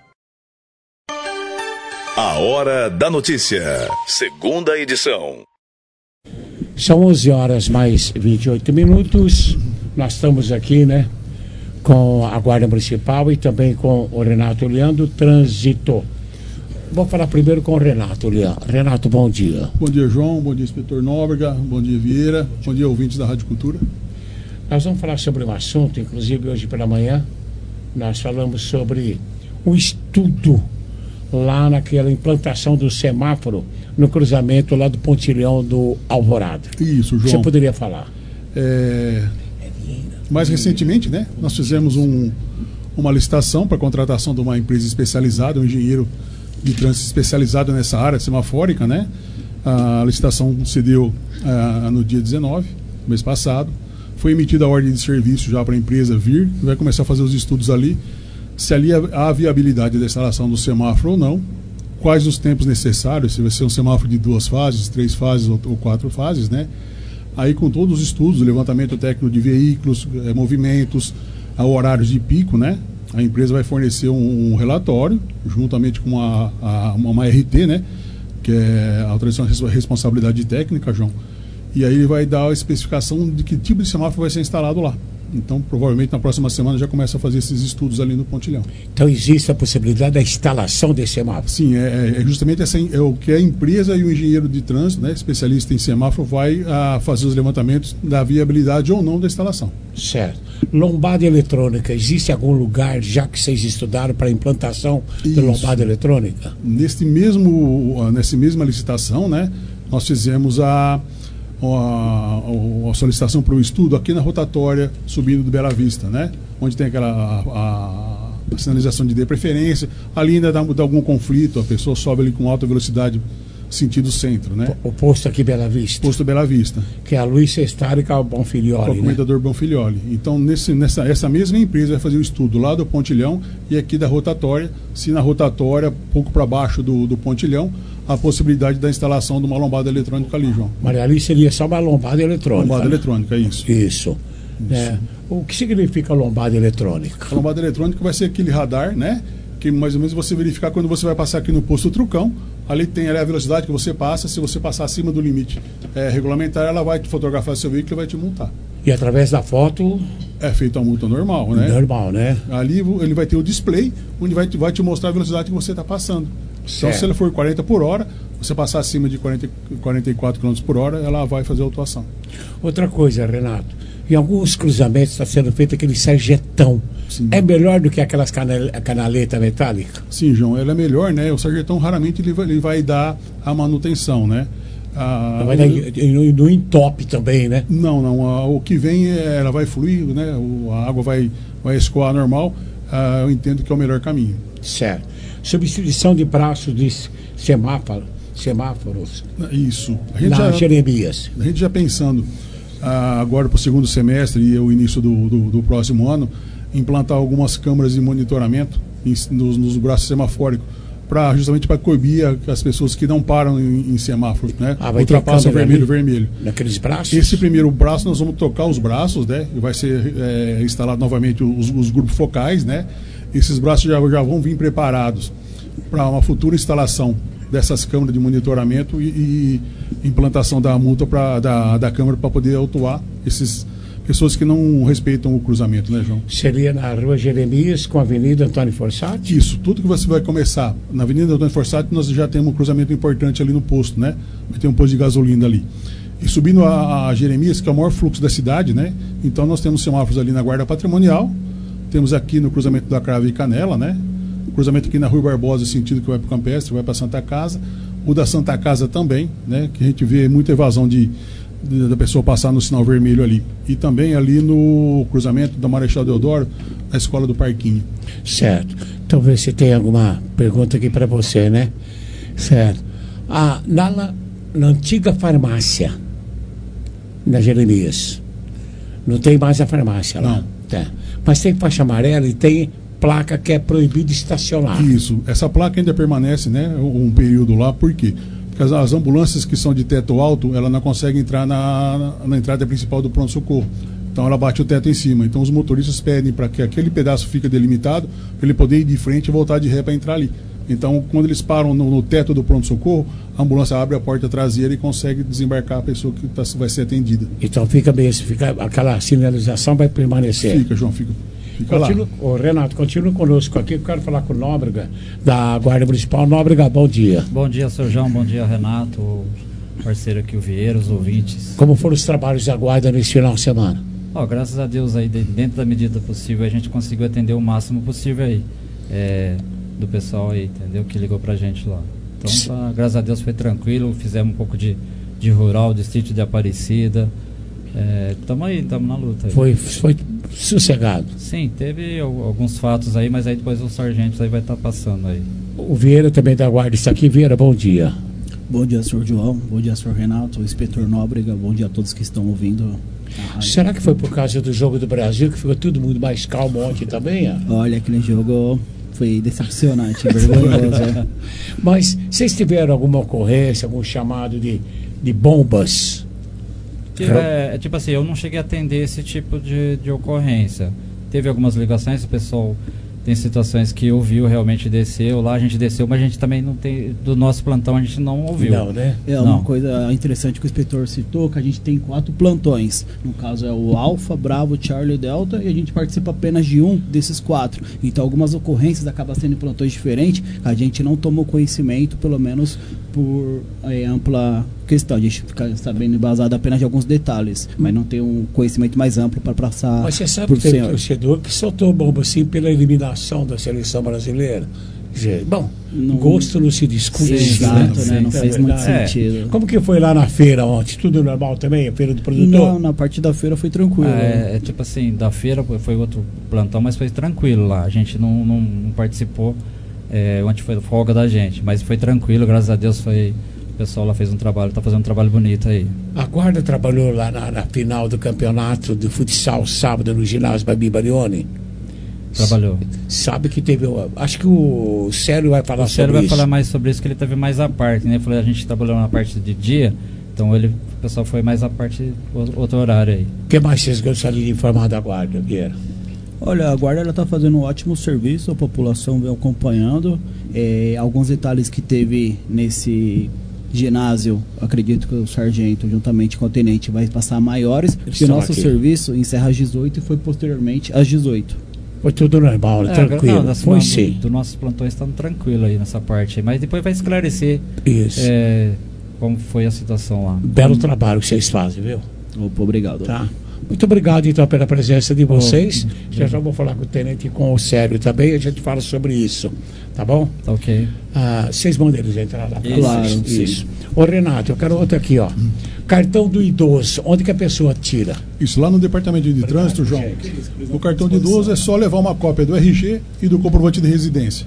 A Hora da Notícia, segunda edição. São onze horas mais vinte e oito minutos. Nós estamos aqui, né, com a Guarda Municipal e também com o Renato Leandro, Trânsito. Vou falar primeiro com o Renato Leandro. Renato, bom dia. Bom dia, João. Bom dia, inspetor Nóbrega. Bom dia, Vieira. Bom dia, ouvintes da Rádio Cultura. Nós vamos falar sobre um assunto, inclusive hoje pela manhã, nós falamos sobre um estudo lá naquela implantação do semáforo no cruzamento lá do Pontilhão do Alvorada. Isso, João. Você poderia falar? É... Mais recentemente, né, nós fizemos um, uma licitação para contratação de uma empresa especializada, um engenheiro de trânsito especializado nessa área semafórica, né? A licitação se deu uh, no dia dezenove, mês passado. Foi emitida a ordem de serviço já para a empresa vir, vai começar a fazer os estudos ali, se ali há a viabilidade da instalação do semáforo ou não, quais os tempos necessários, se vai ser um semáforo de duas fases, três fases ou, ou quatro fases, né? Aí com todos os estudos, levantamento técnico de veículos, eh, movimentos, a horários de pico, né? A empresa vai fornecer um, um relatório, juntamente com uma, a, uma R T, né? Que é a autorização de responsabilidade técnica, João. E aí ele vai dar a especificação de que tipo de semáforo vai ser instalado lá. Então, provavelmente, na próxima semana já começa a fazer esses estudos ali no Pontilhão. Então, existe a possibilidade da instalação desse semáforo? Sim, é, é justamente essa, é o que a empresa e o engenheiro de trânsito, né, especialista em semáforo, vai a, fazer os levantamentos da viabilidade ou não da instalação. Certo. Lombada eletrônica, existe algum lugar, já que vocês estudaram, para a implantação de lombada eletrônica? Neste mesmo, nessa mesma licitação, né, nós fizemos a... a, a solicitação para o estudo aqui na rotatória subindo do Bela Vista, né? Onde tem aquela a, a, a sinalização de dê preferência. Ali ainda dá, dá algum conflito, a pessoa sobe ali com alta velocidade sentido centro, né? O posto aqui Bela Vista. Posto Bela Vista. Que é a Luiz Sestari com o Bonfilioli, com o comendador né? Bonfilioli. Então, nesse, nessa, essa mesma empresa vai fazer o estudo lá do Pontilhão e aqui da rotatória. Se na rotatória, pouco para baixo do, do Pontilhão, a possibilidade da instalação de uma lombada eletrônica ali, João. Maria Alice seria só uma lombada eletrônica. Lombada né? eletrônica, isso. Isso. Isso. É. O que significa lombada eletrônica? A lombada eletrônica vai ser aquele radar, né? Que mais ou menos você verificar quando você vai passar aqui no posto Trucão. Ali tem ali a velocidade que você passa. Se você passar acima do limite é, regulamentar, ela vai te fotografar seu veículo e vai te multar. E através da foto... É feita a multa normal, né? Normal, né? Ali ele vai ter o display, onde vai te, vai te mostrar a velocidade que você está passando. Certo. Então, se ela for quarenta por hora, você passar acima de quarenta, quarenta e quatro quilômetros por hora, ela vai fazer a autuação. Outra coisa, Renato. Em alguns cruzamentos está sendo feito aquele sarjetão. Sim. É melhor do que aquelas canal, canaletas metálicas? Sim, João, ela é melhor, né? O sarjetão raramente ele vai, ele vai dar a manutenção, né? Ah, vai dar, no, no entope também, né? Não, não. A, o que vem, é, ela vai fluir, né? O, a água vai, vai escoar normal. Ah, eu entendo que é o melhor caminho. Certo. Substituição de braços de semáforo, semáforos. Isso. A gente na já, Jeremias. A gente já pensando ah, agora para o segundo semestre e o início do, do, do próximo ano, implantar algumas câmeras de monitoramento em, nos, nos braços semafóricos, para justamente para coibir as pessoas que não param em, em semáforos, né? Ah, vai ultrapassam vermelho, vermelho. Naqueles braços? Esse primeiro braço nós vamos trocar os braços, né? E vai ser é, instalado novamente os, os grupos focais, né? Esses braços já, já vão vir preparados para uma futura instalação dessas câmeras de monitoramento e, e implantação da multa pra, da, da câmera para poder autuar esses pessoas que não respeitam o cruzamento, né, João? Seria na Rua Jeremias com a Avenida Antônio Fossati? Isso, tudo que você vai começar na Avenida Antônio Fossati, nós já temos um cruzamento importante ali no posto, né? Vai ter um posto de gasolina ali. E subindo a, a Jeremias, que é o maior fluxo da cidade, né? Então nós temos semáforos ali na Guarda Patrimonial, temos aqui no cruzamento da Crave e Canela, né? O cruzamento aqui na Rua Barbosa, sentido que vai para o Campestre, vai para Santa Casa. O da Santa Casa também, né? Que a gente vê muita evasão de da pessoa passar no sinal vermelho ali. E também ali no cruzamento da Marechal Deodoro, na Escola do Parquinho. Certo. Então, ver se tem alguma pergunta aqui para você, né? Certo. Ah, na, na antiga farmácia, na Jeremias, não tem mais a farmácia lá? Não. Tá. Mas tem faixa amarela e tem placa que é proibido estacionar. Isso. Essa placa ainda permanece, né? Um período lá, por quê? Porque as, as ambulâncias que são de teto alto, ela não consegue entrar na, na, na entrada principal do pronto-socorro. Então ela bate o teto em cima. Então os motoristas pedem para que aquele pedaço fique delimitado, para ele poder ir de frente e voltar de ré para entrar ali. Então, quando eles param no, no teto do pronto-socorro, a ambulância abre a porta traseira e consegue desembarcar a pessoa que tá, vai ser atendida. Então fica bem, fica, aquela sinalização vai permanecer. Fica, João, fica. Fica continua, lá. Ô, Renato, continua conosco aqui. Eu quero falar com o Nóbrega, da Guarda Municipal. Nóbrega, bom dia. Bom dia, seu João. Bom dia, Renato. Parceiro aqui, o Vieira, os ouvintes. Como foram os trabalhos da Guarda nesse final de semana? Oh, graças a Deus, aí, dentro da medida possível, a gente conseguiu atender o máximo possível aí. É, do pessoal aí, entendeu? Que ligou pra gente lá. Então, tá, graças a Deus, foi tranquilo. Fizemos um pouco de, de rural, distrito de Aparecida. Estamos é, aí, estamos na luta aí. Foi, foi sossegado? Sim, teve alguns fatos aí, mas aí depois os sargentos aí vai estar tá passando aí. O Vieira também da Guarda está aqui. Vieira, bom dia. Bom dia, senhor João. Bom dia, senhor Renato, o inspetor Nóbrega. Bom dia a todos que estão ouvindo. Será que foi por causa do jogo do Brasil que ficou todo mundo mais calmo ontem também? Ó? Olha, aquele jogo foi decepcionante, vergonhoso. É. Mas vocês tiveram alguma ocorrência, algum chamado de, de bombas? É, é tipo assim, eu não cheguei a atender esse tipo de, de ocorrência. Teve algumas ligações, o pessoal tem situações que ouviu, realmente desceu lá, a gente desceu, mas a gente também não tem, do nosso plantão a gente não ouviu. Não, né? É não. Uma coisa interessante que o inspetor citou, que a gente tem quatro plantões. No caso é o Alfa, Bravo, Charlie e Delta, e a gente participa apenas de um desses quatro. Então algumas ocorrências acabam sendo em plantões diferentes, a gente não tomou conhecimento, pelo menos por é, ampla questão, a gente fica sabendo embasado apenas de alguns detalhes, mas não tem um conhecimento mais amplo para passar. Mas você sabe por que tem senhor. torcedor que soltou bomba assim pela eliminação da seleção brasileira. Gente, bom, Não- gosto não se discute. Sim, isso, exato, né? Não É faz muito verdade. sentido. Como que foi lá na feira ontem? Tudo normal também? A feira do produtor? Não, na parte da feira foi tranquilo. Ah, é, é tipo assim, da feira foi outro plantão, mas foi tranquilo lá. A gente não, não, não participou, é, onde foi folga da gente, mas foi tranquilo, graças a Deus foi. O pessoal lá fez um trabalho, tá fazendo um trabalho bonito aí. A guarda trabalhou lá na, na final do campeonato de futsal sábado no ginásio Babi Barioni? Trabalhou. Sabe que teve. Acho que o Célio vai falar O Célio sobre vai isso. falar mais sobre isso, que ele teve mais a parte, né? Ele falou, a gente trabalhou na parte de dia, então ele, o pessoal foi mais a parte, o- outro horário aí. O que mais vocês gostariam de informar da guarda, Vieira? Olha, a guarda está fazendo um ótimo serviço, a população vem acompanhando. É, alguns detalhes que teve nesse ginásio, acredito que o sargento, juntamente com o tenente, vai passar maiores, porque o estão nosso aqui. serviço encerra às dezoito e foi posteriormente às dezoito. Foi tudo normal, né? Tranquilo. Não, das- Foi não, sim. Do, do nossos plantões estão tranquilo aí nessa parte aí, mas depois vai esclarecer Isso. é, como foi a situação lá. Belo trabalho que vocês fazem, viu? Opa, obrigado. Tá. Muito obrigado, então, pela presença de vocês. Oh, já já vou falar com o tenente e com o Célio também. A gente fala sobre isso. Tá bom? Tá ok. Ah, vocês mandam eles entrar lá pra Isso. vocês. Claro, sim. Isso. Ô, Renato, eu quero outro aqui, ó. Cartão do idoso. Onde que a pessoa tira? Isso, lá no departamento de trânsito, João, o cartão de idoso é só levar uma cópia do R G e do comprovante de residência.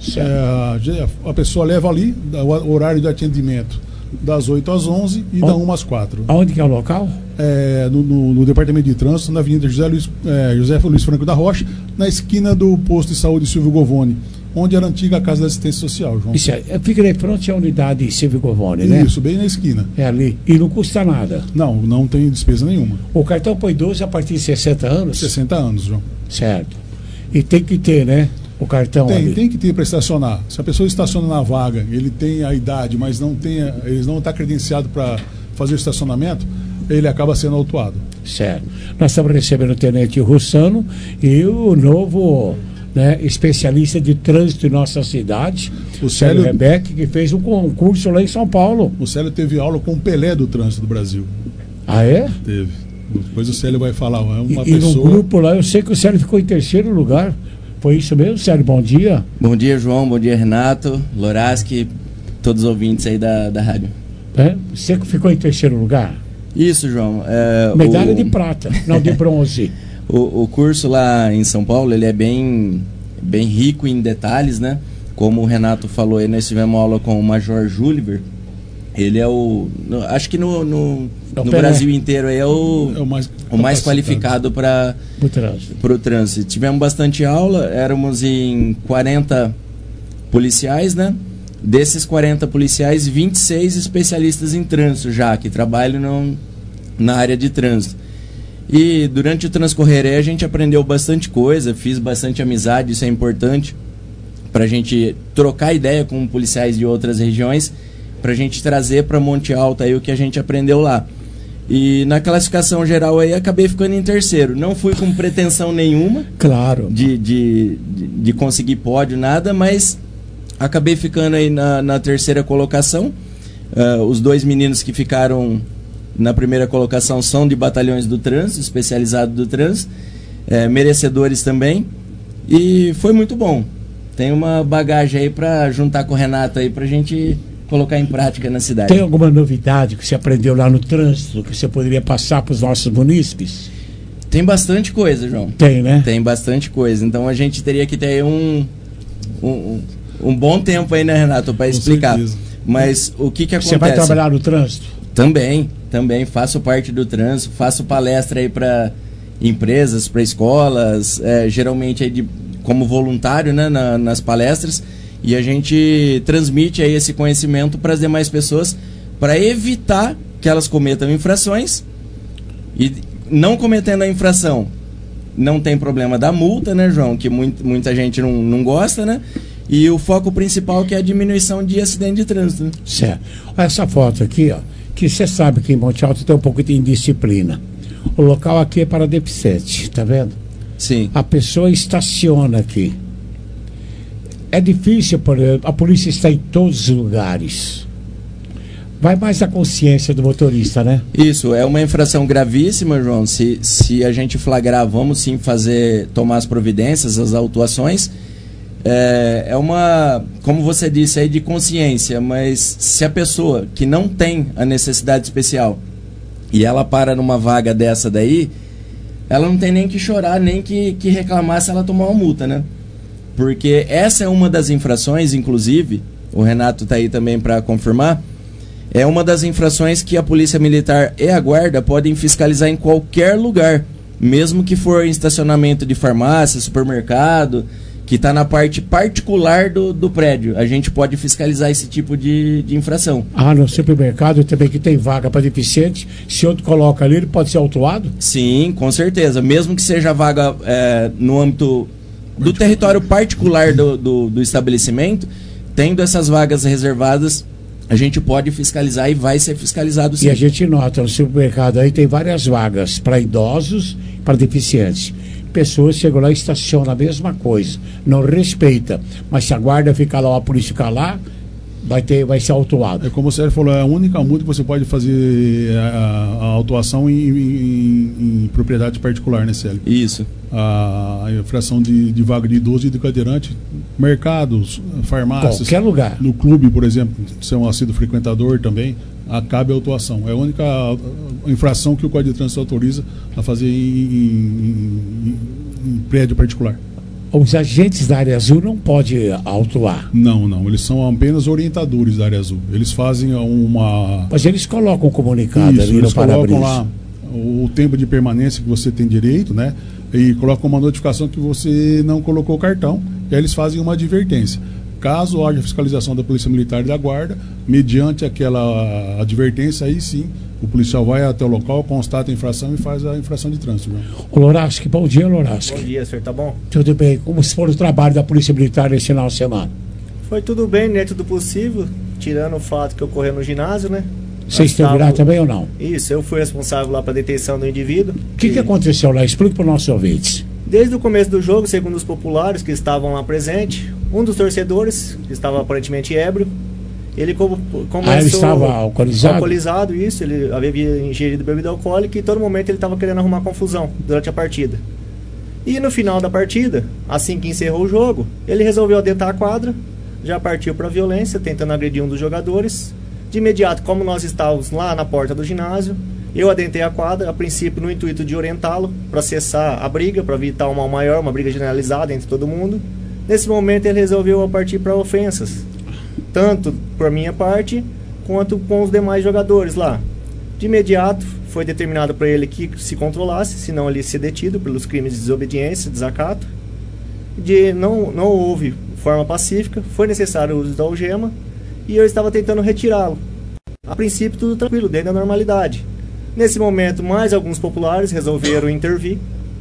É, a pessoa leva ali, dá o horário de atendimento das oito às onze e da uma às quatro. Aonde que é o local? É, no, no- no departamento de trânsito, na Avenida José Luiz, é, José Luiz Franco da Rocha, na esquina do posto de saúde Silvio Govone, onde era a antiga Casa da Assistência Social, João. Isso é, fica de frente à unidade Silvio Govone, né? Isso, bem na esquina. É ali. E não custa nada. Não, não tem despesa nenhuma. O cartão para idoso é a partir de sessenta anos? sessenta anos, João. Certo. E tem que ter, né? O cartão Tem, ali. tem que ter para estacionar. Se a pessoa estaciona na vaga, ele tem a idade, mas não tem, a- ele não está credenciado para fazer o estacionamento, ele acaba sendo autuado. Certo. Nós estamos recebendo o tenente Russano e o novo, né, especialista de trânsito em nossa cidade, O o Célio Célio- Rebeck, que fez um concurso lá em São Paulo. O Célio teve aula com o Pelé do trânsito do Brasil. Ah, é? Teve. Depois o Célio vai falar. É uma E, e no pessoa. grupo lá, eu sei que o Célio ficou em terceiro lugar. Foi isso mesmo, Célio? Bom dia. Bom dia, João. Bom dia, Renato, Loraski, todos os ouvintes aí da, da rádio. É? Você que ficou em terceiro lugar? Isso, João. é, Medalha o, de prata, não de bronze. o, o curso lá em São Paulo, ele é bem, bem rico em detalhes, né? Como o Renato falou aí, nós tivemos aula com o Major Juliver. Ele é o... no- acho que no, no, É o no Pelé. Brasil inteiro aí é o, É o mais, o mais capacitado. qualificado para O trânsito. para o trânsito. Tivemos bastante aula, éramos em quarenta policiais, né? Desses quarenta policiais, vinte e seis especialistas em trânsito já, que trabalham no, na área de trânsito. E durante o transcorrer aí a gente aprendeu bastante coisa, fiz bastante amizade, isso é importante, para a gente trocar ideia com policiais de outras regiões, para a gente trazer para Monte Alto aí o que a gente aprendeu lá. E na classificação geral aí acabei ficando em terceiro. Não fui com pretensão nenhuma Claro. de, de, de, de conseguir pódio, nada, mas acabei ficando aí na, na terceira colocação. Ah, os dois meninos que ficaram na primeira colocação são de batalhões do trânsito, especializados do trânsito, eh, merecedores também. E foi muito bom. Tem uma bagagem aí para juntar com o Renato aí pra gente colocar em prática na cidade. Tem alguma novidade que você aprendeu lá no trânsito que você poderia passar para os nossos munícipes? Tem bastante coisa, João. Tem, né? Tem bastante coisa. Então a gente teria que ter um, um, um bom tempo aí, né, Renato, para explicar. certeza. Mas o que que acontece? Você vai trabalhar no trânsito? Também, também. Faço parte do trânsito, faço palestra aí para empresas, para escolas, é, geralmente aí de, como voluntário, né, na, nas palestras. E a gente transmite aí esse conhecimento para as demais pessoas para evitar que elas cometam infrações. E não cometendo a infração, não tem problema da multa, né, João? Que muito, muita gente não, não gosta, né? E o foco principal que é a diminuição de acidente de trânsito. Né? Certo. Olha essa foto aqui, ó, que você sabe que em Monte Alto tem um pouco de indisciplina. O local aqui é para deficiente, tá vendo? Sim. A pessoa estaciona aqui. É difícil, por exemplo, a polícia está em todos os lugares. Vai mais a consciência do motorista, né? Isso, é uma infração gravíssima, João. Se, se a gente flagrar, vamos sim fazer, tomar as providências, as autuações. É, é uma, como você disse aí, de consciência, mas se a pessoa que não tem a necessidade especial e ela para numa vaga dessa daí, ela não tem nem que chorar, nem que, que reclamar se ela tomar uma multa, né? Porque essa é uma das infrações, inclusive, o Renato está aí também para confirmar, é uma das infrações que a Polícia Militar e a Guarda podem fiscalizar em qualquer lugar, mesmo que for em estacionamento de farmácia, supermercado, que está na parte particular do, do prédio. A gente pode fiscalizar esse tipo de, de infração. Ah, no supermercado também que tem vaga para deficiente, se outro coloca ali, ele pode ser autuado? Sim, com certeza. Mesmo que seja vaga é, no âmbito do território particular do, do, do estabelecimento, tendo essas vagas reservadas, a gente pode fiscalizar e vai ser fiscalizado sim. E a gente nota, no supermercado aí tem várias vagas para idosos e para deficientes. Pessoas chegam lá e estacionam a mesma coisa, não respeita. Mas se a guarda ficar lá, a polícia ficar lá, vai, ter, vai ser autuado. É como o Sérgio falou, é a única multa que você pode fazer a, a autuação em, em, em propriedade particular, né, Célio? Isso. A, a infração de, de vaga de idoso e de cadeirante, mercados, farmácias. Qualquer lugar. No clube, por exemplo, se é um assíduo frequentador também, cabe a autuação. É a única infração que o Código de Trânsito autoriza a fazer em, em, em, em prédio particular. Os agentes da área azul não podem autuar. Não, não. Eles são apenas orientadores da área azul. Eles fazem uma... Mas eles colocam um comunicado Isso, ali eles no para-brisa. colocam lá o tempo de permanência que você tem direito, né? E colocam uma notificação que você não colocou o cartão. E aí eles fazem uma advertência. Caso haja fiscalização da Polícia Militar e da Guarda, mediante aquela advertência, aí sim, o policial vai até o local, constata a infração e faz a infração de trânsito. Né? Ô Loraschi, bom dia, Loraschi. Bom dia, senhor, tá bom? Tudo bem. Como se for o trabalho da Polícia Militar nesse final de semana? Foi tudo bem, dentro do possível, tirando o fato que ocorreu no ginásio, né? Vocês estão lá também ou não? Isso, eu fui responsável lá para a detenção do indivíduo. O que, e... que aconteceu lá? Explique para os nossos ouvintes. Desde o começo do jogo, segundo os populares que estavam lá presentes, um dos torcedores, que estava aparentemente ébrio, ele como, começou... Ah, ele estava alcoolizado? Alcoolizado, isso, ele havia ingerido bebida alcoólica e todo momento ele estava querendo arrumar confusão durante a partida. E no final da partida, assim que encerrou o jogo, ele resolveu adentrar a quadra, já partiu para a violência, tentando agredir um dos jogadores. De imediato, como nós estávamos lá na porta do ginásio, eu adentrei a quadra, a princípio no intuito de orientá-lo para cessar a briga, para evitar um mal maior, uma briga generalizada entre todo mundo. Nesse momento ele resolveu partir para ofensas, tanto por minha parte, quanto com os demais jogadores lá. De imediato foi determinado para ele que se controlasse, senão ele ia ser detido pelos crimes de desobediência, desacato. De, não, não houve forma pacífica, foi necessário o uso da algema, e eu estava tentando retirá-lo. A princípio tudo tranquilo, dentro da normalidade. Nesse momento, mais alguns populares resolveram intervir.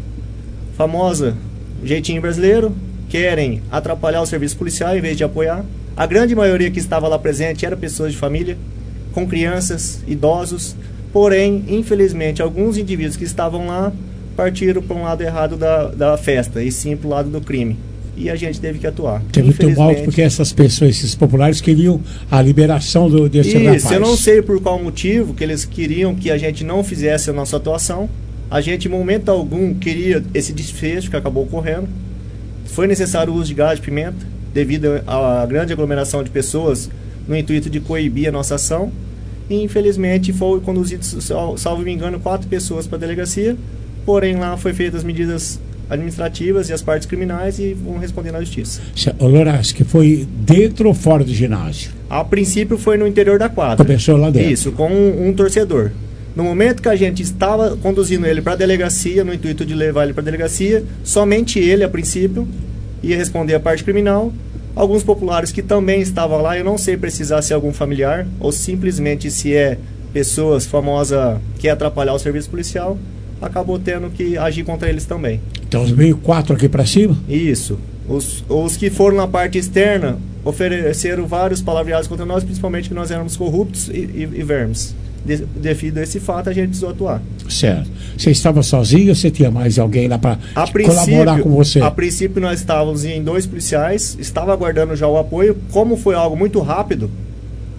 Famosa jeitinho brasileiro, querem atrapalhar o serviço policial em vez de apoiar. A grande maioria que estava lá presente era pessoas de família, com crianças, idosos. Porém, infelizmente, alguns indivíduos que estavam lá partiram para um lado errado da, da festa, e sim para o lado do crime. E a gente teve que atuar. Teve muito mal porque essas pessoas, esses populares, queriam a liberação do, desse Isso, rapaz. Eu não sei por qual motivo que eles queriam que a gente não fizesse a nossa atuação. A gente, em momento algum, queria esse desfecho que acabou ocorrendo. Foi necessário o uso de gás de pimenta, devido à grande aglomeração de pessoas, no intuito de coibir a nossa ação. E, infelizmente, foi conduzido, salvo me engano, quatro pessoas para a delegacia. Porém, lá foi feitas as medidas administrativas e as partes criminais e vão responder na justiça. O Loraschi, foi dentro ou fora do ginásio? A princípio foi no interior da quadra. Começou lá dentro? Isso, com um, um torcedor. No momento que a gente estava conduzindo ele para a delegacia, no intuito de levar ele para a delegacia, somente ele, a princípio, ia responder a parte criminal. Alguns populares que também estavam lá, eu não sei precisar se é algum familiar ou simplesmente se é pessoas famosas que atrapalhar o serviço policial, acabou tendo que agir contra eles também. Então, os meio quatro aqui para cima? Isso. Os, os que foram na parte externa ofereceram vários palavreados contra nós, principalmente que nós éramos corruptos e, e, e vermes. De, devido a esse fato, a gente precisou atuar. Certo. Você estava sozinho ou você tinha mais alguém lá para colaborar com você? A princípio, nós estávamos em dois policiais, estava aguardando já o apoio. Como foi algo muito rápido,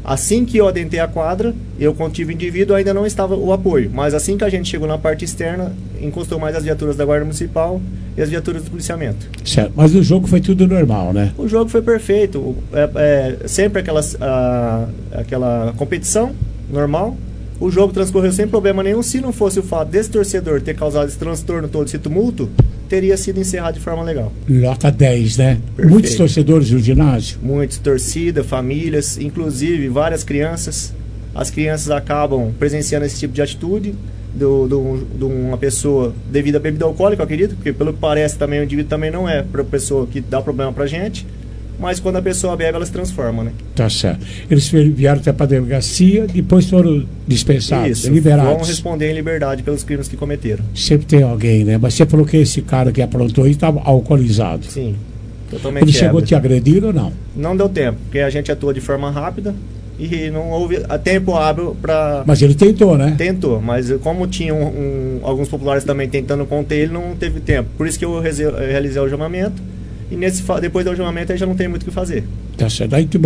Assim que eu adentei a quadra, eu contive o indivíduo, ainda não estava o apoio. Mas assim que a gente chegou na parte externa, encostou mais as viaturas da Guarda Municipal e as viaturas do policiamento. Certo. Mas o jogo foi tudo normal, né? O jogo foi perfeito. É, é, sempre aquelas, a, aquela competição normal. O jogo transcorreu sem problema nenhum. Se não fosse o fato desse torcedor ter causado esse transtorno todo, esse tumulto, teria sido encerrado de forma legal. Nota dez, né? Perfeito. Muitos torcedores do ginásio? Muitos, torcida, famílias, inclusive várias crianças. As crianças acabam presenciando esse tipo de atitude de do, do, uma pessoa devido à bebida alcoólica, eu acredito, porque pelo que parece também o indivíduo também não é para pessoa que dá problema pra gente. Mas quando a pessoa bebe, ela se transforma, né? Tá certo. Eles vieram até para a delegacia, depois foram dispensados, Isso, liberados. Vão responder em liberdade pelos crimes que cometeram. Sempre tem alguém, né? Mas você falou que esse cara que aprontou aí estava alcoolizado. Sim, totalmente. Ele chegou a ébrio. te agredir ou não? Não deu tempo, porque a gente atua de forma rápida e não houve tempo hábil para... Mas ele tentou, né? Tentou, mas como tinha um, um, alguns populares também tentando conter ele, não teve tempo. Por isso que eu realizei o algemamento. E nesse, depois do algemamento aí já não tem muito o que fazer. Tá certo. Aí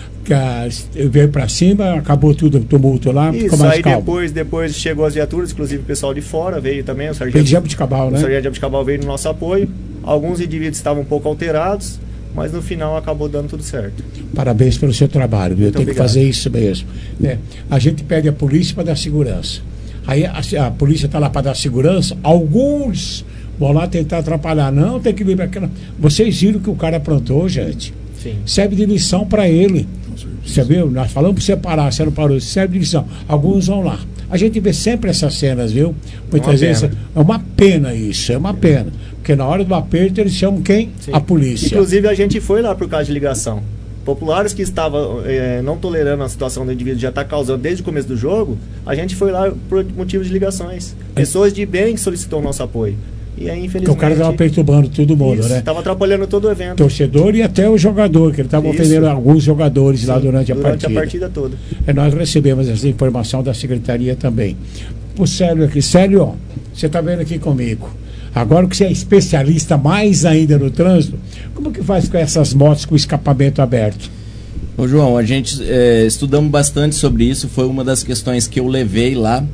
veio pra cima, acabou tudo, o tumulto lá, Isso, ficou mais aí calmo. depois, depois chegou as viaturas, inclusive o pessoal de fora veio também, o sargento, de Jabuticabal, né? O sargento de Jabuticabal veio no nosso apoio. Alguns indivíduos estavam um pouco alterados, mas no final acabou dando tudo certo. Parabéns pelo seu trabalho, viu? Muito Tem que obrigado. fazer isso mesmo. Né? A gente pede a polícia para dar segurança. Aí a, a polícia está lá para dar segurança, alguns vão lá tentar atrapalhar. Não, tem que vir para aquela. Vocês viram que o cara aprontou, gente. Sim. Serve de lição para ele. Você viu? Nós falamos para você parar, você não parou. Serve de lição. Alguns vão lá. A gente vê sempre essas cenas, viu? Muitas É uma vezes pena. é uma pena isso, é uma pena. Porque na hora do aperto eles chamam quem? Sim. A polícia. Inclusive a gente foi lá por causa de ligação. Populares que estavam eh, não tolerando a situação do indivíduo já está causando desde o começo do jogo, a gente foi lá por motivo de ligações. Pessoas de bem que solicitou o nosso apoio. E aí, infelizmente... Porque o cara estava perturbando todo mundo, isso, né? Estava atrapalhando todo o evento. Torcedor e até o jogador, que ele estava Isso. ofendendo alguns jogadores Sim, lá durante a durante partida. a partida toda. E nós recebemos essa informação da secretaria também. O Célio aqui, Célio, ó, você está vendo aqui comigo. Agora que você é especialista mais ainda no trânsito, como que faz com essas motos com escapamento aberto? Ô João, a gente é, estudamos bastante sobre isso, foi uma das questões que eu levei lá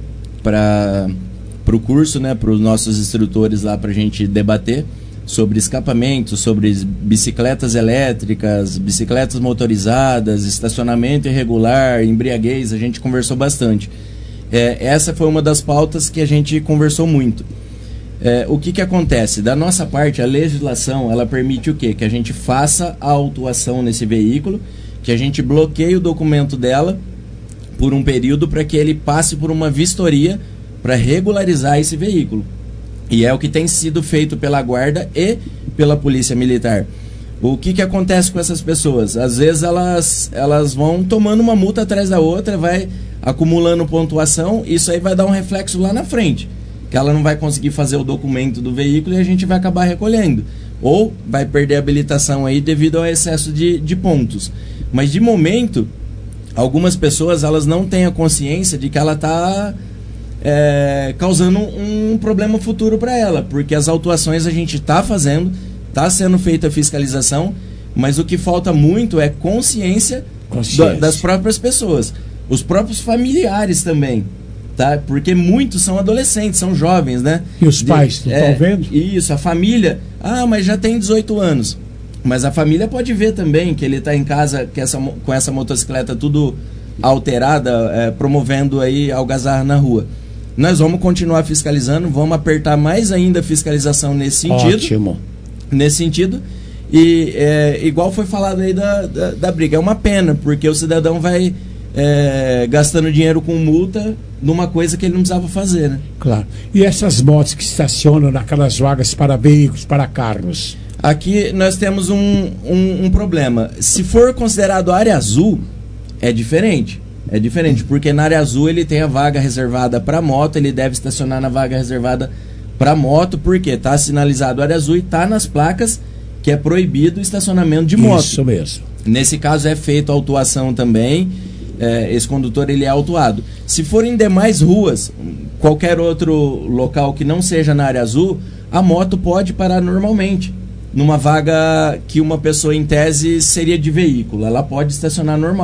para o curso, né, para os nossos instrutores lá para a gente debater sobre escapamento, sobre bicicletas elétricas, bicicletas motorizadas, estacionamento irregular, embriaguez, a gente conversou bastante. É, essa foi uma das pautas que a gente conversou muito. É, o que que acontece? Da nossa parte, a legislação, ela permite o quê? Que a gente faça a autuação nesse veículo, que a gente bloqueie o documento dela por um período para que ele passe por uma vistoria para regularizar esse veículo. E é o que tem sido feito pela Guarda e pela Polícia Militar. O que que acontece com essas pessoas? Às vezes elas, elas vão tomando uma multa atrás da outra, vai acumulando pontuação, isso aí vai dar um reflexo lá na frente, que ela não vai conseguir fazer o documento do veículo e a gente vai acabar recolhendo. Ou vai perder a habilitação aí devido ao excesso de, de pontos. Mas de momento, algumas pessoas elas não têm a consciência de que ela está é, causando um problema futuro para ela, porque as autuações a gente está fazendo, está sendo feita a fiscalização, mas o que falta muito é consciência, Consciência. da, das próprias pessoas, os próprios familiares também. Tá? Porque muitos são adolescentes, são jovens, né? E os pais, não estão é, vendo? Isso, a família, ah, mas já tem dezoito anos. Mas a família pode ver também que ele está em casa que essa, com essa motocicleta tudo alterada, é, promovendo aí algazarra na rua. Nós vamos continuar fiscalizando, vamos apertar mais ainda a fiscalização nesse sentido. Ótimo. Nesse sentido. E é, igual foi falado aí da, da, da briga, é uma pena, porque o cidadão vai é, gastando dinheiro com multa numa coisa que ele não precisava fazer, né? Claro. E essas motos que estacionam naquelas vagas para veículos, para carros? Aqui nós temos um, um, um problema. Se for considerado área azul, é diferente. É diferente, porque na área azul ele tem a vaga reservada para moto, ele deve estacionar na vaga reservada para moto, porque está sinalizado área azul e está nas placas que é proibido o estacionamento de moto. Isso mesmo. Nesse caso é feita a autuação também, é, esse condutor ele é autuado. Se for em demais ruas, qualquer outro local que não seja na área azul, a moto pode parar normalmente, numa vaga que uma pessoa em tese seria de veículo, ela pode estacionar normal.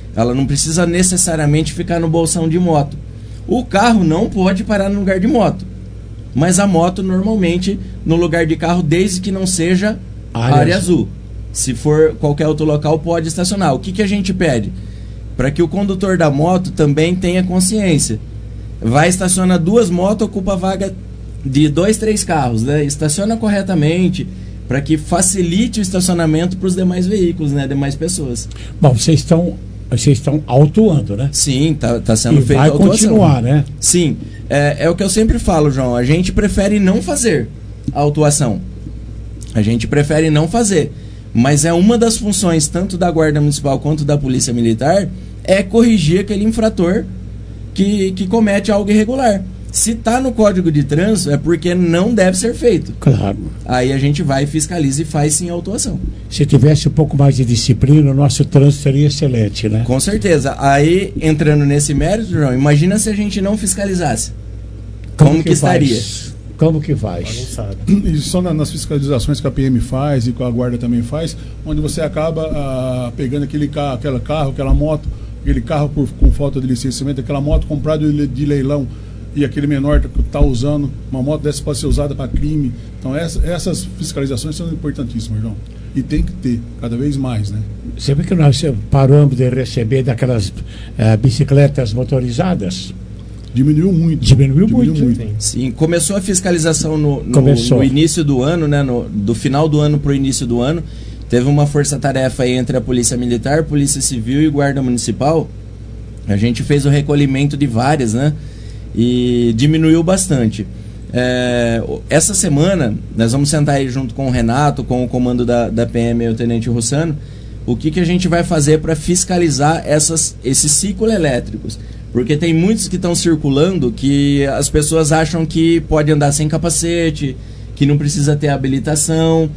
Ela não precisa necessariamente ficar no bolsão de moto. O carro não pode parar no lugar de moto, mas a moto normalmente no lugar de carro, desde que não seja área, área azul. Se for qualquer outro local, pode estacionar. O que, que a gente pede? Para que o condutor da moto também tenha consciência. Vai, estaciona duas motos, ocupa a vaga de dois, três carros, né? Estaciona corretamente, para que facilite o estacionamento para os demais veículos, né? Demais pessoas. Bom, vocês estão... Vocês estão autuando, né? Sim, tá, tá sendo e feito vai autuação. continuar, né? Sim, é, é o que eu sempre falo, João. A gente prefere não fazer a autuação. A gente prefere não fazer. Mas é uma das funções, tanto da Guarda Municipal quanto da Polícia Militar, é corrigir aquele infrator que, que comete algo irregular. Se está no Código de Trânsito, é porque não deve ser feito. Claro. Aí a gente vai, fiscaliza e faz sim a autuação. Se tivesse um pouco mais de disciplina, o nosso trânsito seria excelente, né? Com certeza. Aí, entrando nesse mérito, João, imagina se a gente não fiscalizasse. Como, Como que, que estaria? Como que faz? E só na, nas fiscalizações que a P M faz e que a Guarda também faz, onde você acaba ah, pegando aquele carro, aquele carro, aquela moto, aquele carro por, com falta de licenciamento, aquela moto comprada de, de leilão, e aquele menor que está usando, uma moto dessa pode ser usada para crime. Então essa, essas fiscalizações são importantíssimas, João. E tem que ter, cada vez mais, né? Você vê que nós paramos de receber daquelas uh, bicicletas motorizadas? Diminuiu muito. Diminuiu, Diminuiu muito. muito. Sim, começou a fiscalização no, no, Começou. no início do ano, né? No, do final do ano para o início do ano. Teve uma força-tarefa aí entre a Polícia Militar, Polícia Civil e Guarda Municipal. A gente fez o recolhimento de várias, né? E diminuiu bastante. É, essa semana nós vamos sentar aí junto com o Renato, com o comando da, da P M e o Tenente Russano, o que, que a gente vai fazer para fiscalizar essas, esses ciclos elétricos, porque tem muitos que estão circulando que as pessoas acham que pode andar sem capacete, que não precisa ter habilitação,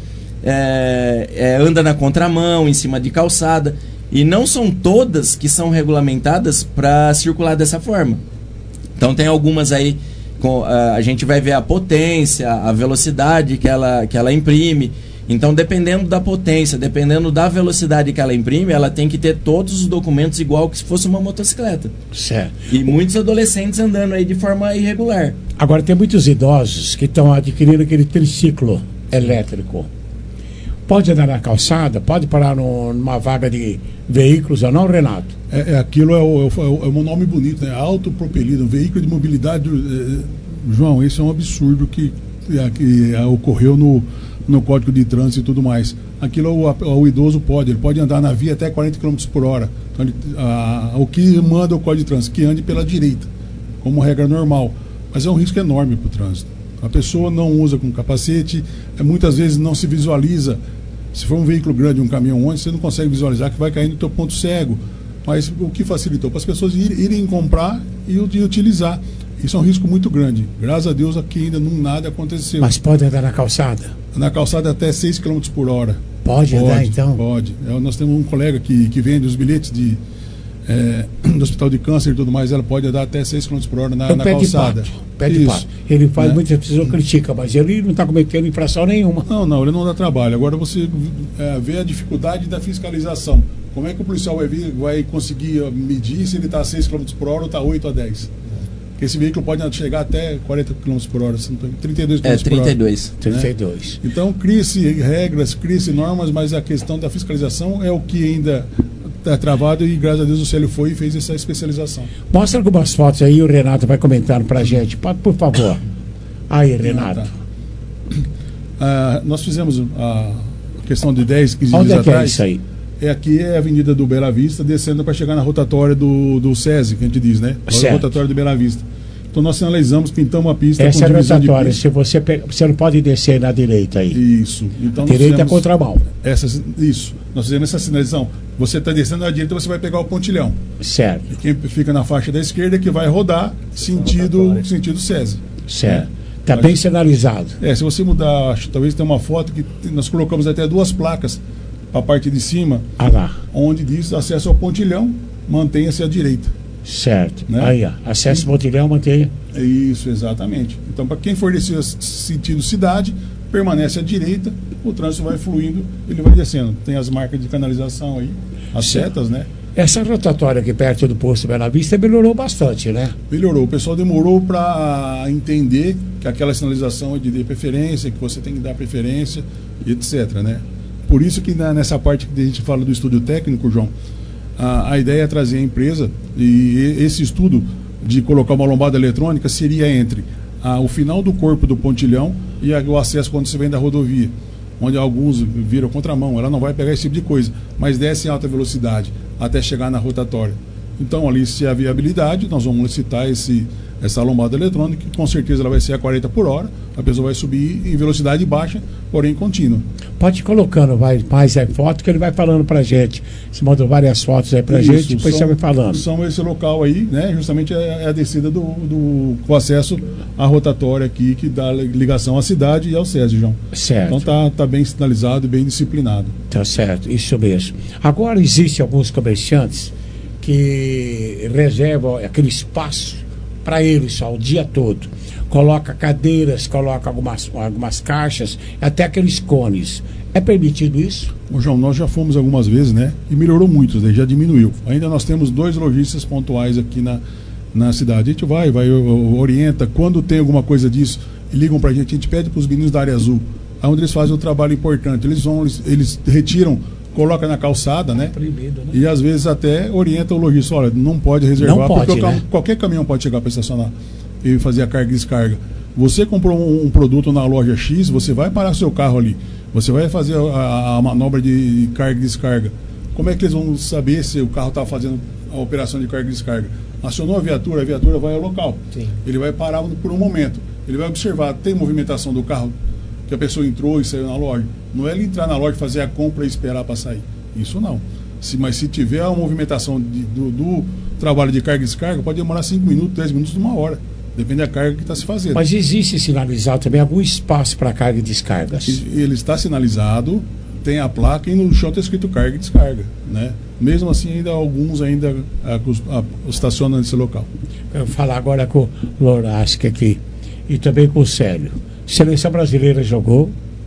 é, é, anda na contramão, em cima de calçada, e não são todas que são regulamentadas para circular dessa forma. Então tem algumas aí, com, uh, a gente vai ver a potência, a velocidade que ela, que ela imprime. Então, dependendo da potência, dependendo da velocidade que ela imprime, ela tem que ter todos os documentos igual que se fosse uma motocicleta. Certo. E muitos adolescentes andando aí de forma irregular. Agora, tem muitos idosos que estão adquirindo aquele triciclo elétrico. Pode andar na calçada, pode parar no, numa vaga de veículos ou não, Renato? É, é, aquilo é, o, é, o, é um nome bonito, né? Autopropelido, um veículo de mobilidade. É, João, esse é um absurdo que, é, que é, ocorreu no, no Código de Trânsito e tudo mais. Aquilo o, o idoso pode, ele pode andar na via até quarenta quilômetros por hora. Então, ele, a, o que manda o Código de Trânsito? Que ande pela direita, como regra normal. Mas é um risco enorme para o trânsito. A pessoa não usa com capacete, é, muitas vezes não se visualiza. Se for um veículo grande, um caminhão onde você não consegue visualizar que vai cair no teu ponto cego. Mas o que facilitou? Para as pessoas irem, irem comprar e, e utilizar. Isso é um risco muito grande. Graças a Deus aqui ainda não nada aconteceu. Mas pode andar na calçada? Na calçada até seis quilômetros por hora. Pode, pode andar então? Pode. É, nós temos um colega que, que vende os bilhetes de, é, do Hospital de Câncer e tudo mais. Ela pode andar até seis quilômetros por hora na, na calçada. Pé de pato. Ele faz, né? Muitas pessoas criticam, mas ele não está cometendo infração nenhuma. Não, não, ele não dá trabalho. Agora você é, vê a dificuldade da fiscalização. Como é que o policial vai, vir, vai conseguir medir se ele está a seis quilômetros por hora ou está oito a dez? Porque esse veículo pode chegar até quarenta quilômetros por hora, trinta e dois quilômetros por hora. É, trinta e dois. Né? trinta e dois. Então, cria-se regras, cria-se normas, mas a questão da fiscalização é o que ainda está travado e, graças a Deus, o Célio foi e fez essa especialização. Mostra algumas fotos aí, o Renato vai comentando para a gente. Pode, por favor. Aí, Renato. Ah, nós fizemos a questão de dez, quinze Onde dias é que atrás. É isso aí? É aqui é a Avenida do Bela Vista, descendo para chegar na rotatória do, do SESI, que a gente diz, né? A rotatória do Bela Vista. Então nós sinalizamos, pintamos a pista. Essa com é a rotatória. Se você pega, você não pode descer na direita aí. Isso. Então direita fizemos, é contramão. Essa, isso. Nós fizemos essa sinalização. Você está descendo na direita, você vai pegar o pontilhão. Certo. E quem fica na faixa da esquerda é que vai rodar sentido, sentido SESI. Certo. Está bem sinalizado. É, se você mudar, acho, talvez tem uma foto que nós colocamos até duas placas a parte de cima, ah, lá. Onde diz acesso ao pontilhão, mantenha-se à direita. Certo. Né? Aí, ó, acesso ao pontilhão, mantenha. Isso, exatamente. Então, para quem for desse sentido cidade, permanece à direita, o trânsito vai fluindo, ele vai descendo. Tem as marcas de canalização aí, as certo. setas, né? Essa rotatória aqui perto do posto Bela Vista melhorou bastante, né? Melhorou. O pessoal demorou para entender que aquela sinalização é de preferência, que você tem que dar preferência, etc, né? Por isso que na, nessa parte que a gente fala do estudo técnico, João, a, a ideia é trazer a empresa, e esse estudo de colocar uma lombada eletrônica seria entre a, o final do corpo do pontilhão e a, o acesso quando você vem da rodovia, onde alguns viram contramão. Ela não vai pegar esse tipo de coisa, mas desce em alta velocidade até chegar na rotatória. Então, ali, se há viabilidade, nós vamos licitar esse, essa lombada eletrônica, que com certeza ela vai ser a quarenta por hora, a pessoa vai subir em velocidade baixa, porém contínua. Pode ir colocando vai, mais aí foto, que ele vai falando pra gente. Você mandou várias fotos aí pra Isso, gente, depois são, você vai falando. São esse local aí, né? Justamente é a descida do, do com acesso à rotatória aqui, que dá ligação à cidade e ao SESI, João. Certo. Então tá, tá bem sinalizado e bem disciplinado. Tá certo, isso mesmo. Agora existem alguns comerciantes que reservam aquele espaço para eles só o dia todo. Coloca cadeiras, coloca algumas, algumas caixas, até aqueles cones. É permitido isso? Ô, João, nós já fomos algumas vezes, né? E melhorou muito, né? Já diminuiu. Ainda nós temos dois lojistas pontuais aqui na, na cidade. A gente vai, vai, orienta. Quando tem alguma coisa disso, ligam pra gente, a gente pede pros meninos da área azul, onde eles fazem um trabalho importante. Eles vão, eles, eles retiram, coloca na calçada, né? Proibido, né? E às vezes até orienta o lojista, olha, não pode reservar, não pode, porque né? o, qualquer caminhão pode chegar para estacionar e fazer a carga e descarga. Você comprou um, um produto na loja X, você vai parar seu carro ali, você vai fazer a, a manobra de carga e descarga. Como é que eles vão saber se o carro está fazendo a operação de carga e descarga? Acionou a viatura, a viatura vai ao local. Sim. Ele vai parar por um momento, ele vai observar, tem movimentação do carro, que a pessoa entrou e saiu na loja. Não é ele entrar na loja, fazer a compra e esperar para sair. Isso não. Se, mas se tiver a movimentação de, do, do trabalho de carga e descarga, pode demorar cinco minutos, dez minutos, uma hora. Depende da carga que está se fazendo. Mas existe sinalizado também algum espaço para carga e descargas? Ele está sinalizado, tem a placa e no chão está escrito carga e descarga, né? Mesmo assim, ainda alguns ainda a, a, estacionam nesse local. Eu vou falar agora com o Lorasca aqui e também com o Célio. Seleção brasileira jogou,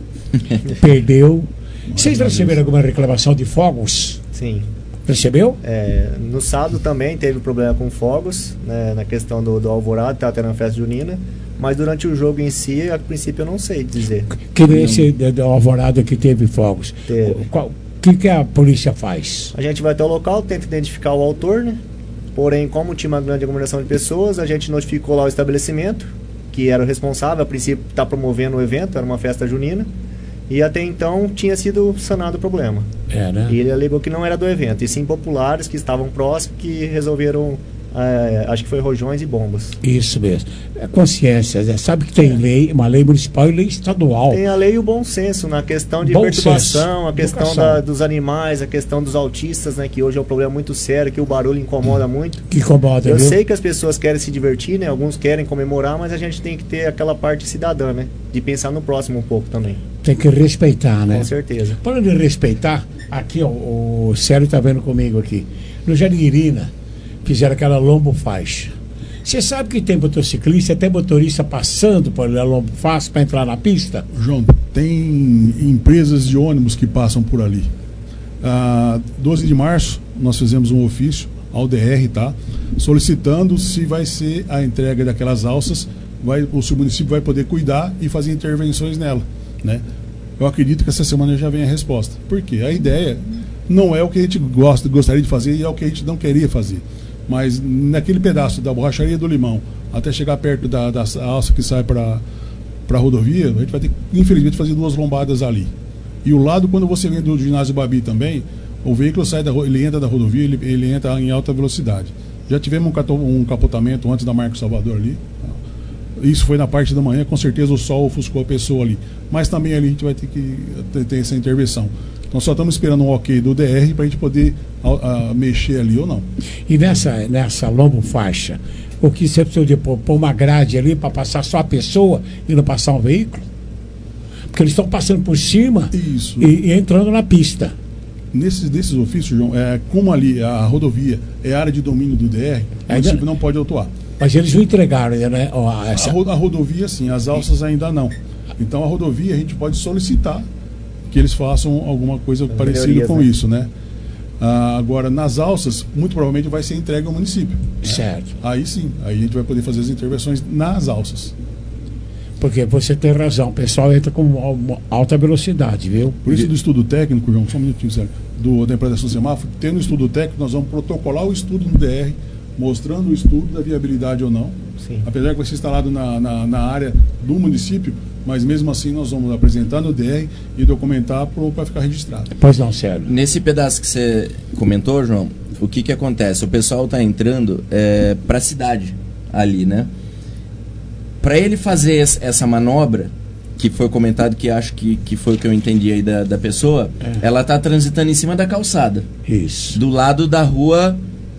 perdeu. Vocês receberam alguma reclamação de fogos? Sim. Recebeu? É, no sábado também teve problema com fogos, né, na questão do, do Alvorada, tá tendo a festa junina. Mas durante o jogo em si, a princípio eu não sei dizer. Que nesse do Alvorada que teve fogos. Teve. O que, que a polícia faz? A gente vai até o local, tenta identificar o autor, né? Porém, como tinha uma grande aglomeração de pessoas, a gente notificou lá o estabelecimento, que era o responsável, a princípio está promovendo o evento, era uma festa junina. E até então tinha sido sanado o problema. É, né? E ele alegou que não era do evento, e sim populares que estavam próximos que resolveram, é, acho que foi rojões e bombas. Isso mesmo. É consciência, né? Sabe que tem lei, uma lei municipal e lei estadual. Tem a lei e o bom senso na questão de Bom perturbação, senso. a questão da, dos animais, a questão dos autistas, né, que hoje é um problema muito sério, que o barulho incomoda muito. Que incomoda, Eu viu? sei que as pessoas querem se divertir, né? Alguns querem comemorar, mas a gente tem que ter aquela parte cidadã, né? De pensar no próximo um pouco também. Tem que respeitar, né? Com certeza. Falando de respeitar, aqui ó, o Célio está vendo comigo aqui. No Jardim Irina, fizeram aquela lombo faixa. Você sabe que tem motociclista, tem motorista passando por a lombo faixa para entrar na pista? João, tem empresas de ônibus que passam por ali. Ah, doze de março, nós fizemos um ofício ao D R, tá? Solicitando se vai ser a entrega daquelas alças, vai, o município vai poder cuidar e fazer intervenções nela, né? Eu acredito que essa semana já vem a resposta. Por quê? A ideia não é o que a gente gosta, gostaria de fazer e é o que a gente não queria fazer. Mas naquele pedaço da borracharia do Limão até chegar perto da, da alça que sai para a rodovia, a gente vai ter que, infelizmente, fazer duas lombadas ali. E o lado, quando você vem do ginásio Babi também, o veículo sai da, ele entra da rodovia, ele, ele entra em alta velocidade. Já tivemos um, cato, um capotamento antes da Marco Salvador ali. Isso foi na parte da manhã, com certeza o sol ofuscou a pessoa ali. Mas também ali a gente vai ter que ter, ter essa intervenção. Nós só estamos esperando um ok do D R para a gente poder a, a, mexer ali ou não. E nessa, nessa lombo faixa, o que você precisa de pôr, pôr uma grade ali para passar só a pessoa e não passar um veículo? Porque eles estão passando por cima Isso. E, e entrando na pista. Nesses, nesses ofícios, João, é, como ali a rodovia é área de domínio do D R, o município não pode autuar. Mas eles não entregaram, né? Essa... A, a rodovia, sim, as alças ainda não. Então a rodovia a gente pode solicitar que eles façam alguma coisa parecida com né? isso, né? Ah, agora, nas alças, muito provavelmente vai ser entregue ao município. Certo. Aí sim, aí a gente vai poder fazer as intervenções nas alças. Porque você tem razão, o pessoal entra com alta velocidade, viu? Por isso do estudo técnico, João, só um minutinho, sério, do, da implantação do semáforo, tendo o estudo técnico, nós vamos protocolar o estudo no D R, mostrando o estudo da viabilidade ou não. Sim. Apesar que vai ser instalado na, na, na área do município, mas mesmo assim nós vamos apresentar no D R e documentar para ficar registrado. Pois não, Sérgio. Nesse pedaço que você comentou, João, o que que acontece? O pessoal está entrando é, para a cidade ali, né? Para ele fazer essa manobra, que foi comentado, que acho que, que foi o que eu entendi aí da, da pessoa, é. ela está transitando em cima da calçada. Isso. Do lado da rua...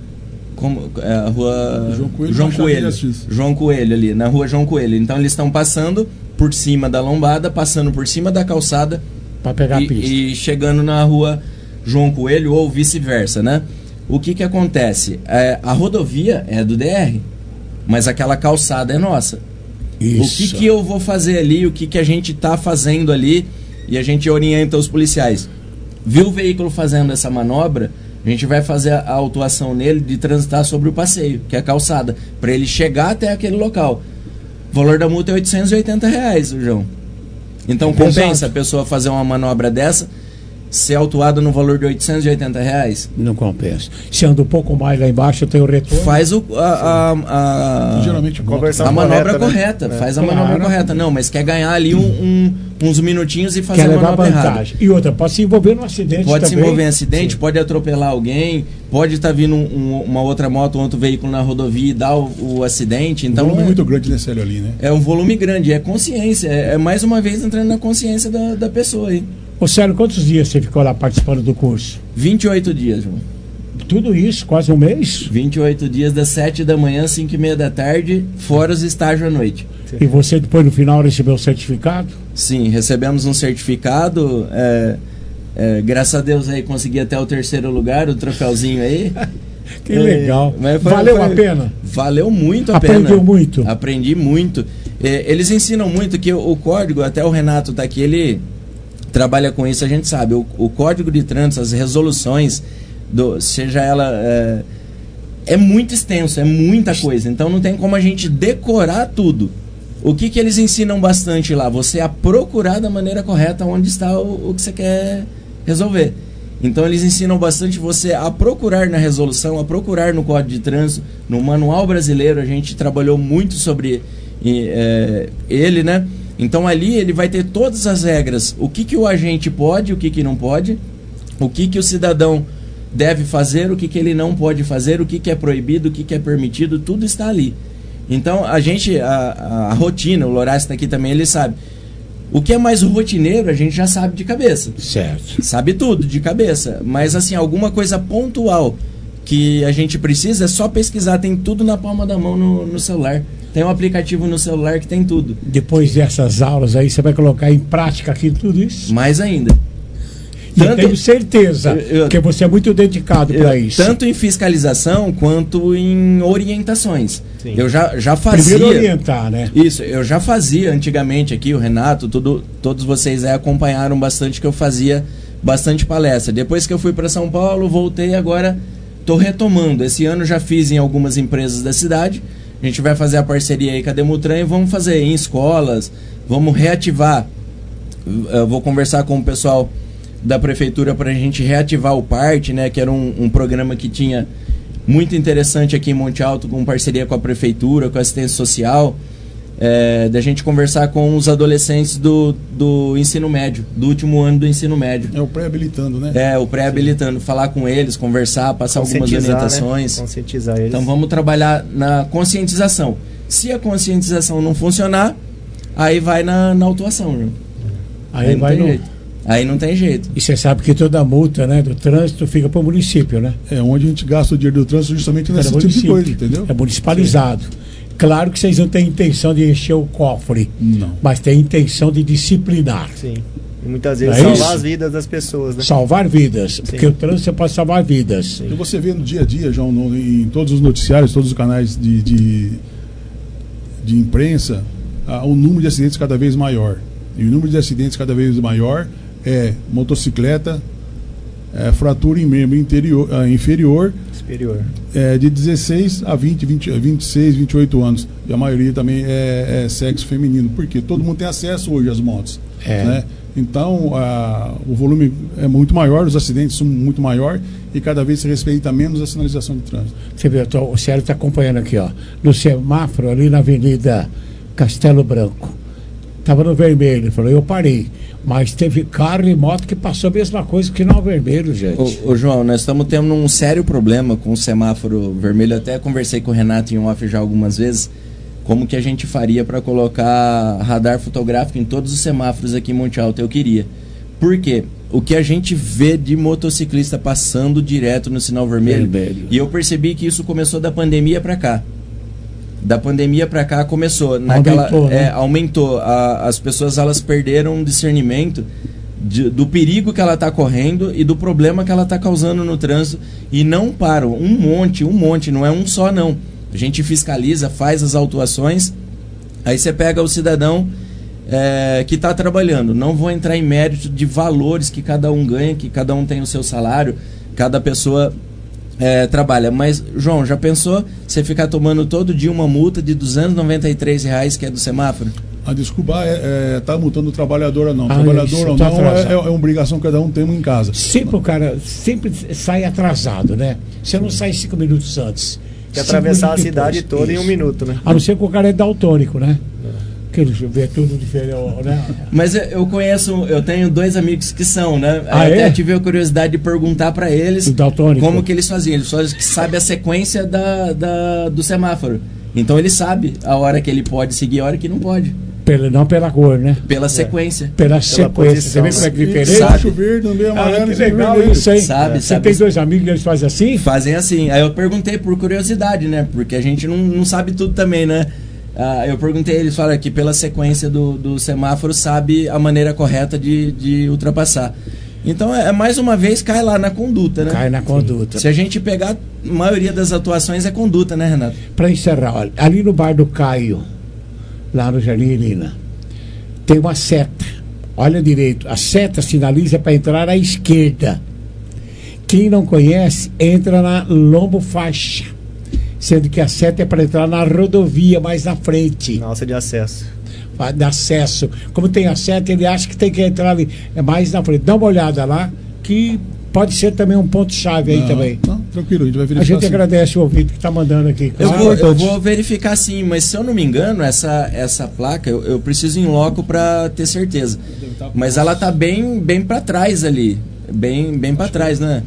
Como, é, a rua João Coelho, João Coelho, João Coelho ali, na rua João Coelho. Então eles estão passando por cima da lombada, passando por cima da calçada para pegar e, a pista. E chegando na rua João Coelho ou vice-versa, né? O que que acontece? É, a rodovia é do D R, mas aquela calçada é nossa. Isso. O que que eu vou fazer ali, o que que a gente está fazendo ali, e a gente orienta os policiais. Viu o veículo fazendo essa manobra, a gente vai fazer a autuação nele de transitar sobre o passeio, que é a calçada, para ele chegar até aquele local. O valor da multa é oitocentos e oitenta reais, João. Então compensa Exato. a pessoa fazer uma manobra dessa, ser autuada no valor de oitocentos e oitenta reais? Não compensa. Se anda um pouco mais lá embaixo, tem o retorno. Faz o, a, a, a, Geralmente, a manobra correta, correta. Né? Faz a claro. manobra correta. Não, mas quer ganhar ali um, um, uns minutinhos e fazer quer a manobra errada. E outra, pode se envolver num acidente Pode também. se envolver em acidente, Sim. pode atropelar alguém, pode estar tá vindo um, um, uma outra moto, um outro veículo na rodovia e dar o, o acidente. Então, um volume é, muito grande nesse ali, né? É um volume grande, é consciência. É, é mais uma vez entrando na consciência da, da pessoa aí. Ô Sérgio, quantos dias você ficou lá participando do curso? vinte e oito dias, João. Tudo isso, quase um mês? vinte e oito dias, das sete da manhã às cinco e meia da tarde, fora os estágios à noite. E você depois no final recebeu o certificado? Sim, recebemos um certificado. É, é, graças a Deus aí consegui até o terceiro lugar, o troféuzinho aí. Que é, legal. Foi, valeu foi, a pena? Valeu muito a Aprendeu pena. Aprendeu muito? Aprendi muito. É, eles ensinam muito que o, o código, até o Renato tá aqui, ele trabalha com isso, a gente sabe. O, o código de trânsito, as resoluções, do, seja ela... É, é muito extenso, é muita coisa. Então não tem como a gente decorar tudo. O que, que eles ensinam bastante lá? Você a procurar da maneira correta onde está o, o que você quer resolver. Então eles ensinam bastante você a procurar na resolução, a procurar no Código de Trânsito, no Manual Brasileiro. A gente trabalhou muito sobre e, é, ele, né? Então ali ele vai ter todas as regras. O que, que o agente pode, o que, que não pode, o que, que o cidadão deve fazer, o que, que ele não pode fazer, o que, que é proibido, o que, que é permitido, tudo está ali. Então a gente, a, a, a rotina, o Lorácio está aqui também, ele sabe. O que é mais rotineiro a gente já sabe de cabeça. Certo. Sabe tudo de cabeça. Mas assim, alguma coisa pontual que a gente precisa é só pesquisar. Tem tudo na palma da mão no, no celular. Tem um aplicativo no celular que tem tudo. Depois dessas aulas aí, você vai colocar em prática aqui tudo isso? Mais ainda. Tanto, eu tenho certeza eu, eu, que você é muito dedicado para isso. Tanto em fiscalização quanto em orientações. Sim. Eu já, já fazia... Primeiro orientar, né? Isso, eu já fazia antigamente aqui, o Renato, tudo, todos vocês aí acompanharam bastante que eu fazia bastante palestra. Depois que eu fui para São Paulo, voltei, agora estou retomando. Esse ano já fiz em algumas empresas da cidade. A gente vai fazer a parceria aí com a Demutran e vamos fazer em escolas, vamos reativar. Eu vou conversar com o pessoal da prefeitura para a gente reativar o PART, né, que era um, um programa que tinha muito interessante aqui em Monte Alto, com parceria com a prefeitura, com a assistência social, é, da gente conversar com os adolescentes do, do ensino médio, do último ano do ensino médio. É o pré-habilitando, né? É, o pré-habilitando, falar com eles, conversar, passar algumas orientações. Né? Conscientizar eles. Então vamos trabalhar na conscientização. Se a conscientização não funcionar, aí vai na, na autuação, né? Aí, aí vai no... jeito. Aí não tem jeito. E você sabe que toda a multa, né, do trânsito fica para o município, né? É onde a gente gasta o dinheiro do trânsito justamente nesse tipo de coisa, entendeu? É municipalizado. Sim. Claro que vocês não têm intenção de encher o cofre, não, mas têm intenção de disciplinar. Sim. E muitas vezes é salvar isso? As vidas das pessoas, né? Salvar vidas, Sim. porque o trânsito é para salvar vidas. Sim. E você vê no dia a dia, João, no, em todos os noticiários, todos os canais de, de, de imprensa, ah, o número de acidentes cada vez maior. E o número de acidentes cada vez maior é motocicleta, é, fratura em membro interior, uh, inferior, superior, é, de dezesseis a vinte, vinte, vinte e seis, vinte e oito anos. E a maioria também é, é sexo feminino, porque todo mundo tem acesso hoje às motos. É. Né? Então, a, o volume é muito maior, os acidentes são muito maiores e cada vez se respeita menos a sinalização de trânsito. Você vê, tô, o Célio está acompanhando aqui, ó, no semáforo ali na Avenida Castelo Branco. Estava no vermelho, ele falou, eu parei. Mas teve carro e moto que passou a mesma coisa que não o vermelho, gente. Ô, ô João, nós estamos tendo um sério problema com o semáforo vermelho. Até conversei com o Renato em off já algumas vezes. Como que a gente faria para colocar radar fotográfico em todos os semáforos aqui em Monte Alto? Eu queria. Por quê? O que a gente vê de motociclista passando direto no sinal vermelho, vermelho. E eu percebi que isso começou da pandemia para cá. Da pandemia para cá começou. Naquela, aumentou, né? é, aumentou. A, as pessoas elas perderam um discernimento de, do perigo que ela está correndo e do problema que ela está causando no trânsito. E não param. Um monte, um monte. Não é um só, não. A gente fiscaliza, faz as autuações, aí você pega o cidadão é, que está trabalhando. Não vou entrar em mérito de valores que cada um ganha, que cada um tem o seu salário, cada pessoa é, trabalha. Mas, João, já pensou você ficar tomando todo dia uma multa de duzentos e noventa e três reais que é do semáforo? A desculpa é, é tá multando o trabalhador ou não. Ah, trabalhador ou tá não é, é, é obrigação que cada um tem em casa. Sempre o cara sempre sai atrasado, né? Você não sai cinco minutos antes. Que atravessar a cidade depois, toda isso. Em um minuto, né? A não ser que o cara é daltônico, né? É. Que ele vê tudo diferente, né? Mas eu conheço, eu tenho dois amigos que são, né? Ah, eu é? até tive a curiosidade de perguntar para eles como que eles faziam. Eles só sabem a sequência da, da, do semáforo. Então ele sabe a hora que ele pode seguir e a hora que não pode. Pela, não pela cor, né? Pela sequência. É. Pela, pela sequência. Você vê como é que é diferente? Sabe. Verde, no meio amarelo, ah, que legal isso aí. Sabe, Você sabe. tem dois amigos que eles fazem assim? Fazem assim. Aí eu perguntei por curiosidade, né? Porque a gente não, não sabe tudo também, né? Ah, eu perguntei, eles falaram que pela sequência do, do semáforo sabe a maneira correta de, de ultrapassar. Então, é, mais uma vez, cai lá na conduta, né? Cai na conduta. Se a gente pegar, a maioria das atuações é conduta, né, Renato? Para encerrar, olha, ali no bar do Caio, lá no Jardim Irina, tem uma seta. Olha direito, a seta sinaliza para entrar à esquerda. Quem não conhece, entra na lombo faixa, sendo que a seta é para entrar na rodovia mais na frente. Nossa, de acesso. De acesso. Como tem a seta, ele acha que tem que entrar ali, é mais na frente. Dá uma olhada lá, que pode ser também um ponto-chave aí não, também. Não, tranquilo, a gente vai verificar. A gente sim. agradece o ouvido que está mandando aqui. Eu, vou, eu vou verificar sim, mas se eu não me engano, essa, essa placa, eu, eu preciso ir em loco para ter certeza. Mas ela tá bem, bem para trás ali. Bem, bem para trás, né?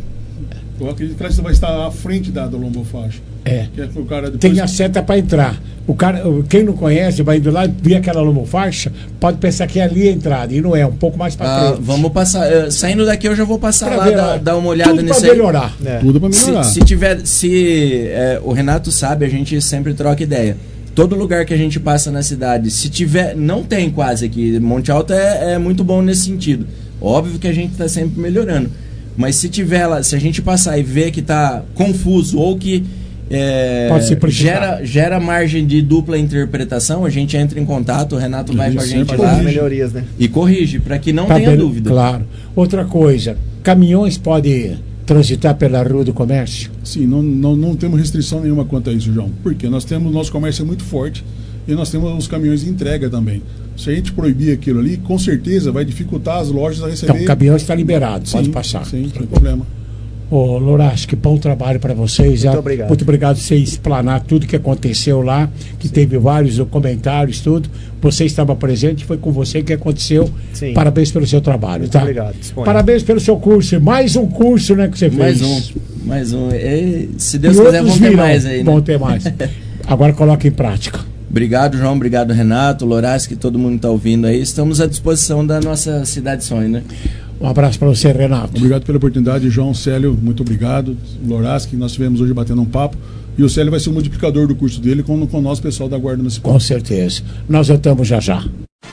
Eu acredito que ela vai estar à frente da, da lombofaixa. É. Que é o cara depois... Tem a seta para entrar. O cara, quem não conhece, vai indo lá, vê aquela lomofaixa, pode pensar que é ali a entrada, e não é, um pouco mais para ah, frente. Vamos passar, uh, saindo daqui eu já vou passar pra lá, ver, dar, dar uma olhada tudo nisso pra melhorar. aí. É. Tudo para melhorar. Se, se tiver, se é, o Renato sabe, a gente sempre troca ideia. Todo lugar que a gente passa na cidade, se tiver, não tem quase aqui, Monte Alto é, é muito bom nesse sentido. Óbvio que a gente está sempre melhorando. Mas se tiver lá, se a gente passar e ver que está confuso ou que é, gera, gera margem de dupla interpretação, a gente entra em contato, o Renato vai com a gente lá melhorias, né? E corrige, para que não tá tenha bem, dúvida. Claro. Outra coisa, caminhões podem transitar pela Rua do Comércio? Sim, não, não, não temos restrição nenhuma quanto a isso, João. Porque nós temos, nosso comércio é muito forte e nós temos os caminhões de entrega também. Se a gente proibir aquilo ali, com certeza vai dificultar as lojas a receber. Então, o caminhão está liberado, sim, pode passar. Sim, sem problema. Ô, Loras, que bom trabalho para vocês. Muito obrigado. Muito obrigado por você explanar tudo que aconteceu lá, que sim. teve vários comentários, tudo. Você estava presente, foi com você que aconteceu. Sim. Parabéns pelo seu trabalho. Muito tá? obrigado. Disponha. Parabéns pelo seu curso. Mais um curso, né, que você mais fez. Um, mais um. E, se Deus e quiser, vão ter mais aí, né? Vão ter mais. Agora coloca em prática. Obrigado, João. Obrigado, Renato, Loras, que todo mundo está ouvindo aí. Estamos à disposição da nossa Cidade Sonho, né? Um abraço para você, Renato. Obrigado pela oportunidade, João, Célio, muito obrigado. Loras, que nós tivemos hoje batendo um papo. E o Célio vai ser o multiplicador do curso dele com, com o nosso pessoal da Guarda Municipal. Com certeza. Nós voltamos já já.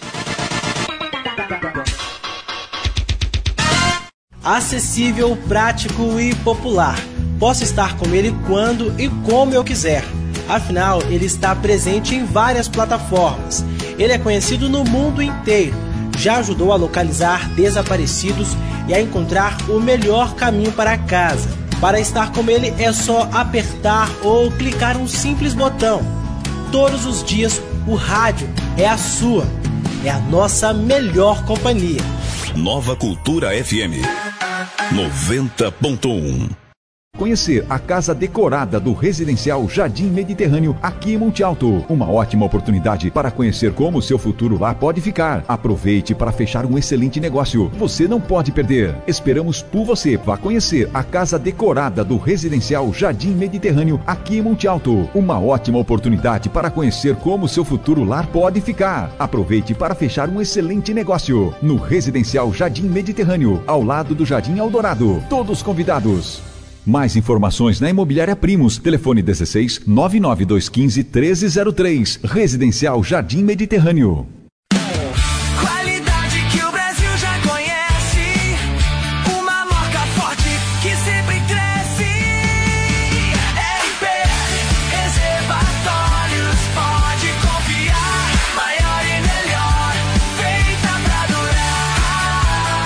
Acessível, prático e popular. Posso estar com ele quando e como eu quiser. Afinal, ele está presente em várias plataformas. Ele é conhecido no mundo inteiro. Já ajudou a localizar desaparecidos e a encontrar o melhor caminho para casa. Para estar com ele é só apertar ou clicar um simples botão. Todos os dias o rádio é a sua, é a nossa melhor companhia. Nova Cultura F M noventa ponto um. Conhecer a casa decorada do Residencial Jardim Mediterrâneo aqui em Monte Alto. Uma ótima oportunidade para conhecer como o seu futuro lá pode ficar. Aproveite para fechar um excelente negócio. Você não pode perder. Esperamos por você. Vá conhecer a casa decorada do Residencial Jardim Mediterrâneo aqui em Monte Alto. Uma ótima oportunidade para conhecer como o seu futuro lar pode ficar. Aproveite para fechar um excelente negócio. No Residencial Jardim Mediterrâneo, ao lado do Jardim Eldorado. Todos convidados. Mais informações na Imobiliária Primos. Telefone dezesseis, nove nove dois um cinco, um três zero três. Residencial Jardim Mediterrâneo. Qualidade que o Brasil já conhece. Uma marca forte que sempre cresce. R P Reservatórios, pode confiar. Maior e melhor, feita pra durar.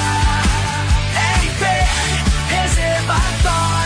R P Reservatórios.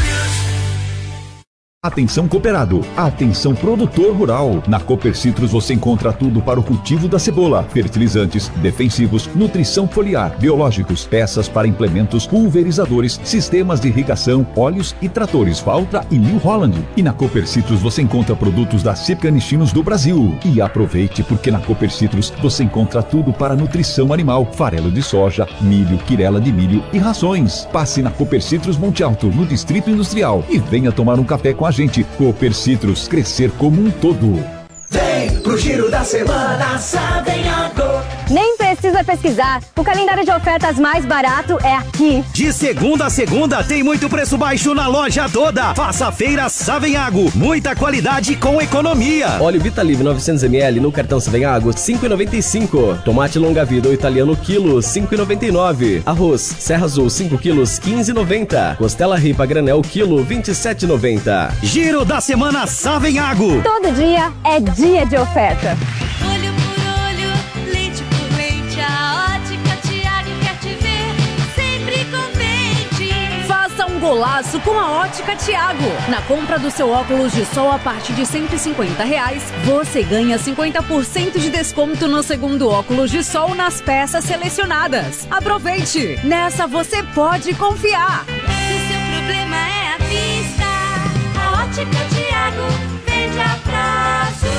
Atenção cooperado, atenção produtor rural. Na Cooper Citrus você encontra tudo para o cultivo da cebola: fertilizantes, defensivos, nutrição foliar, biológicos, peças para implementos, pulverizadores, sistemas de irrigação, óleos e tratores Valtra e New Holland. E na Cooper Citrus você encontra produtos da Cipcanichinos do Brasil. E aproveite, porque na Cooper Citrus você encontra tudo para nutrição animal: farelo de soja, milho, quirela de milho e rações. Passe na Cooper Citrus Monte Alto, no Distrito Industrial, e venha tomar um café com a gente. Cooper Citrus, crescer como um todo. Vem pro Giro da Semana Savenhago. Nem precisa pesquisar. O calendário de ofertas mais barato é aqui. De segunda a segunda tem muito preço baixo na loja toda. Faça a feira Savenhago. Muita qualidade com economia. Óleo Vitalive novecentos mililitros no cartão Savenhago, cinco reais e noventa e cinco centavos. Tomate longa vida ou italiano quilo, cinco reais e noventa e nove centavos. Arroz Serra Azul cinco quilos, quinze reais e noventa centavos. Costela ripa granel quilo, vinte e sete reais e noventa centavos. Giro da Semana Savenhago. Todo dia é dia de oferta. Olho por olho, leite por leite, a Ótica Tiago quer te ver sempre contente. Faça um golaço com a Ótica Tiago. Na compra do seu óculos de sol a partir de cento e cinquenta reais, você ganha cinquenta por cento de desconto no segundo óculos de sol nas peças selecionadas. Aproveite! Nessa você pode confiar. Se o seu problema é a vista, a Ótica Tiago vende a prazo.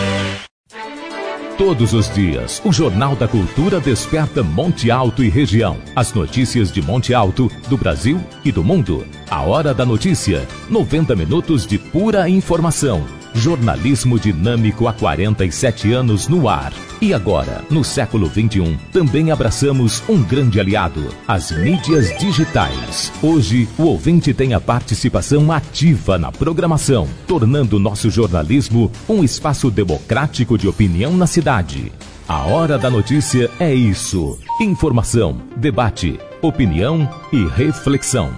Todos os dias, o Jornal da Cultura desperta Monte Alto e região. As notícias de Monte Alto, do Brasil e do mundo. A Hora da Notícia. noventa minutos de pura informação. Jornalismo dinâmico há quarenta e sete anos no ar. E agora, no século vinte e um, também abraçamos um grande aliado: as mídias digitais. Hoje, o ouvinte tem a participação ativa na programação, tornando nosso jornalismo um espaço democrático de opinião na cidade. A Hora da Notícia é isso: informação, debate, opinião e reflexão.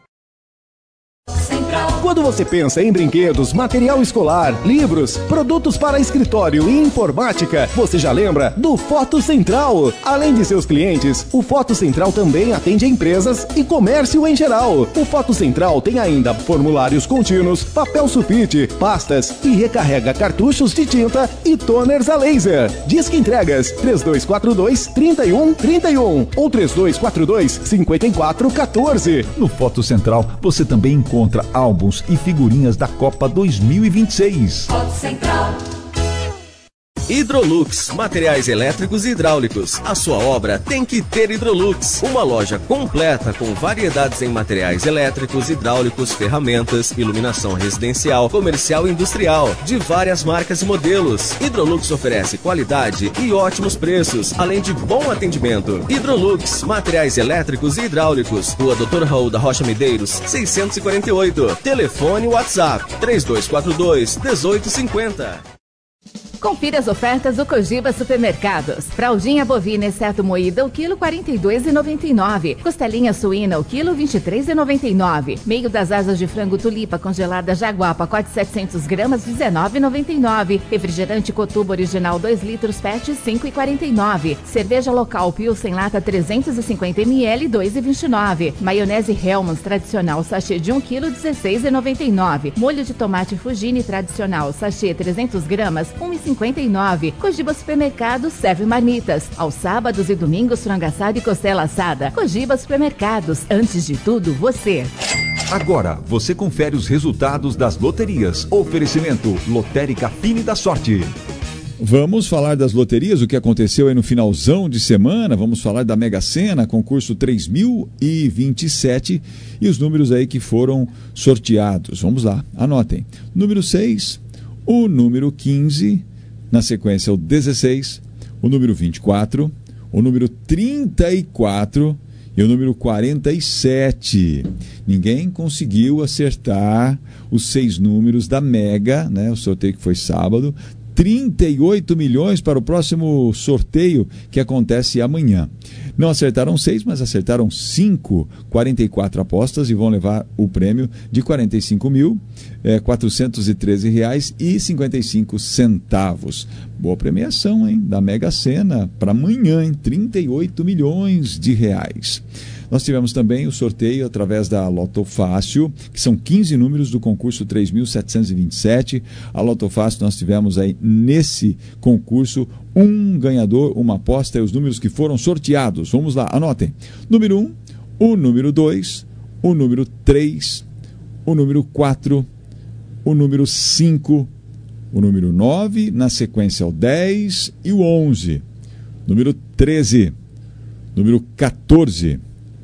Quando você pensa em brinquedos, material escolar, livros, produtos para escritório e informática, você já lembra do Foto Central. Além de seus clientes, o Foto Central também atende empresas e comércio em geral. O Foto Central tem ainda formulários contínuos, papel sulfite, pastas e recarrega cartuchos de tinta e toners a laser. Disque entregas três dois quatro dois, três um três um ou três dois quatro dois, cinco quatro um quatro. No Foto Central, você também encontra álbuns e figurinhas da Copa dois mil e vinte e seis. Foto Central. Hidrolux, materiais elétricos e hidráulicos. A sua obra tem que ter Hidrolux. Uma loja completa com variedades em materiais elétricos, hidráulicos, ferramentas, iluminação residencial, comercial e industrial, de várias marcas e modelos. Hidrolux oferece qualidade e ótimos preços, além de bom atendimento. Hidrolux, materiais elétricos e hidráulicos. Rua doutor Raul da Rocha Medeiros, seiscentos e quarenta e oito. Telefone WhatsApp três dois quatro dois, um oito cinco zero. Confira as ofertas do Cogiba Supermercados. Fraldinha bovina exceto moída, o quilo quarenta e dois reais e noventa e nove centavos. Costelinha suína, o quilo vinte e três reais e noventa e nove centavos. Meio das asas de frango tulipa congelada Jaguar, pacote setecentos gramas, dezenove reais e noventa e nove centavos. Refrigerante Cotuba original dois litros, pet, cinco reais e quarenta e nove centavos. Cerveja local Pilsen lata trezentos e cinquenta mililitros, dois reais e vinte e nove centavos. Maionese Hellmann's tradicional sachê de um quilo, dezesseis reais e noventa e nove centavos. Molho de tomate Fugini tradicional sachê trezentos gramas, um real e cinquenta e nove centavos. Cogiba Supermercados serve marmitas. Aos sábados e domingos, frango assado e costela assada. Cogiba Supermercados, antes de tudo, você. Agora, você confere os resultados das loterias. Oferecimento Lotérica Fine da Sorte. Vamos falar das loterias, o que aconteceu aí no finalzão de semana. Vamos falar da Mega Sena, concurso três mil e vinte e sete e os números aí que foram sorteados. Vamos lá, anotem. Número seis, o número quinze, na sequência o dezesseis, o número vinte e quatro, o número trinta e quatro e o número quarenta e sete. Ninguém conseguiu acertar os seis números da Mega, né? O sorteio que foi sábado. trinta e oito milhões para o próximo sorteio que acontece amanhã. Não acertaram seis, mas acertaram cinco, quarenta e quatro apostas e vão levar o prêmio de quarenta e cinco mil, quatrocentos e treze reais e cinquenta e cinco centavos. Boa premiação, hein? Da Mega Sena para amanhã, hein? trinta e oito milhões de reais. Nós tivemos também o sorteio através da Loto Fácil, que são quinze números do concurso três mil setecentos e vinte e sete. A Loto Fácil, nós tivemos aí nesse concurso um ganhador, uma aposta e os números que foram sorteados. Vamos lá, anotem. Número um, o número dois, o número três, o número quatro, o número cinco, o número nove, na sequência o dez e o onze. Número treze, número quatorze,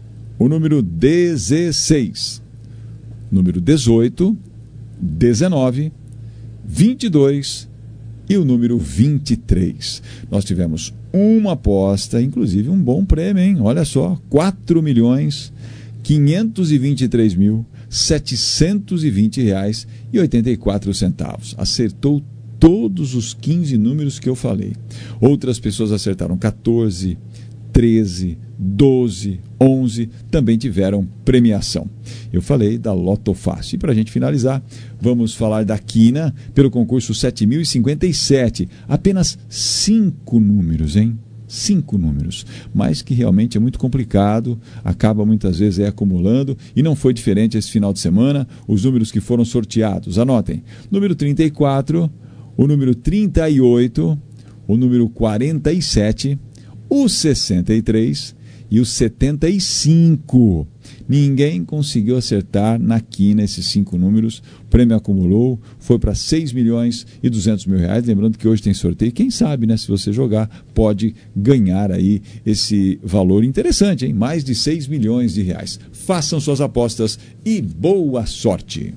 o número dezesseis, número dezoito, dezenove, vinte e dois e o número vinte e três. Nós tivemos uma aposta, inclusive um bom prêmio, hein? Olha só, quatro milhões, quinhentos e vinte e três mil, setecentos e vinte reais e oitenta e quatro centavos. Acertou todos os quinze números que eu falei. Outras pessoas acertaram quatorze, treze, doze, onze, também tiveram premiação. Eu falei da Loto Fácil. E para a gente finalizar, vamos falar da Quina pelo concurso sete mil e cinquenta e sete. Apenas cinco números, hein? Cinco números, mas que realmente é muito complicado, acaba muitas vezes é, acumulando, e não foi diferente esse final de semana. Os números que foram sorteados, anotem: número trinta e quatro, o número trinta e oito, o número quarenta e sete, o sessenta e três e o setenta e cinco. Ninguém conseguiu acertar na quina esses cinco números. O prêmio acumulou, foi para seis milhões e duzentos mil reais. Lembrando que hoje tem sorteio. Quem sabe, né? Se você jogar, pode ganhar aí esse valor interessante, hein? Mais de seis milhões de reais. Façam suas apostas e boa sorte!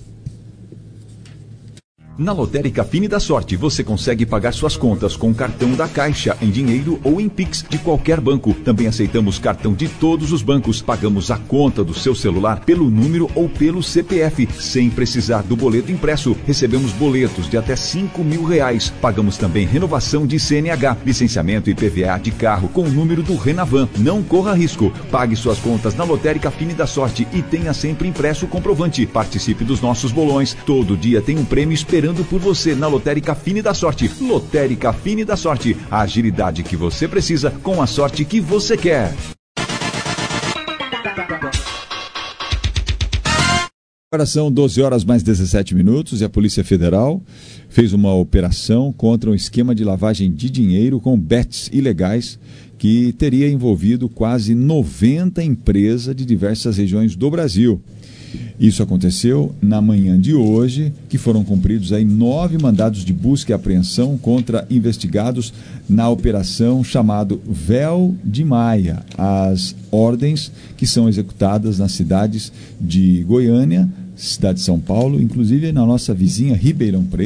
Na Lotérica Fine da Sorte, você consegue pagar suas contas com cartão da Caixa, em dinheiro ou em Pix de qualquer banco. Também aceitamos cartão de todos os bancos. Pagamos a conta do seu celular pelo número ou pelo C P F, sem precisar do boleto impresso. Recebemos boletos de até cinco mil reais. Pagamos também renovação de C N H, licenciamento e I P V A de carro com o número do Renavan. Não corra risco. Pague suas contas na Lotérica Fine da Sorte e tenha sempre impresso o comprovante. Participe dos nossos bolões. Todo dia tem um prêmio esperando por você na Lotérica Fine da Sorte. Lotérica Fine da Sorte, a agilidade que você precisa com a sorte que você quer. Agora são doze horas mais dezessete minutos e a Polícia Federal fez uma operação contra um esquema de lavagem de dinheiro com bets ilegais que teria envolvido quase noventa empresas de diversas regiões do Brasil. Isso aconteceu na manhã de hoje, que foram cumpridos aí nove mandados de busca e apreensão contra investigados na operação chamado Véu de Maia. As ordens que são executadas nas cidades de Goiânia, cidade de São Paulo, inclusive na nossa vizinha Ribeirão Preto,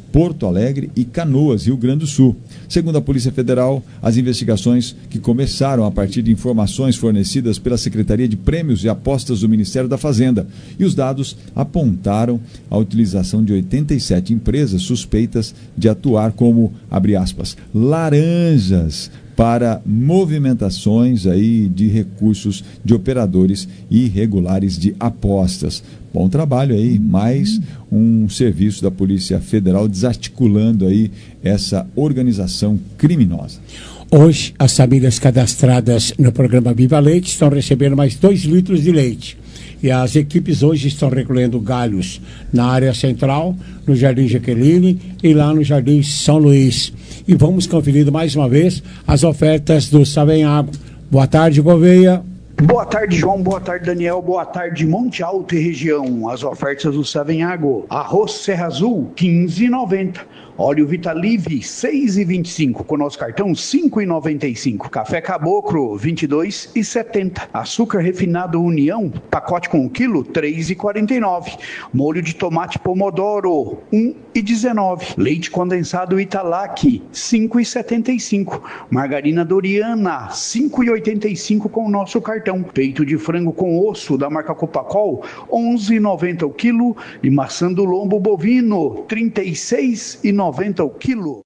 Porto Alegre e Canoas, Rio Grande do Sul. Segundo a Polícia Federal, as investigações que começaram a partir de informações fornecidas pela Secretaria de Prêmios e Apostas do Ministério da Fazenda, e os dados apontaram a utilização de oitenta e sete empresas suspeitas de atuar como, abre aspas, laranjas para movimentações aí de recursos de operadores irregulares de apostas. Bom trabalho aí, mais um serviço da Polícia Federal desarticulando aí essa organização criminosa. Hoje, as famílias cadastradas no programa Viva Leite estão recebendo mais dois litros de leite. E as equipes hoje estão recolhendo galhos na área central, no Jardim Jaqueline e lá no Jardim São Luís. E vamos conferir mais uma vez as ofertas do Savenhago. Boa tarde, Gouveia. Boa tarde, João. Boa tarde, Daniel. Boa tarde, Monte Alto e região. As ofertas do Savenhago. Arroz Serra Azul, quinze reais e noventa centavos. Óleo Vitalive, seis reais e vinte e cinco centavos. Com nosso cartão, cinco reais e noventa e cinco centavos. Café Caboclo, vinte e dois reais e setenta centavos. Açúcar refinado União, pacote com um quilo, três reais e quarenta e nove centavos. Molho de tomate Pomodoro, um real e dezenove centavos. Leite condensado Italac, cinco reais e setenta e cinco centavos. Margarina Doriana, cinco reais e oitenta e cinco centavos com o nosso cartão. Peito de frango com osso da marca Copacol, onze reais e noventa centavos o quilo. E maçã do lombo bovino, trinta e seis reais e noventa centavos o quilo.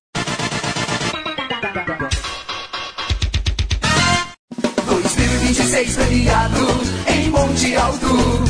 dois mil e vinte e seis premiado em Monte Alto.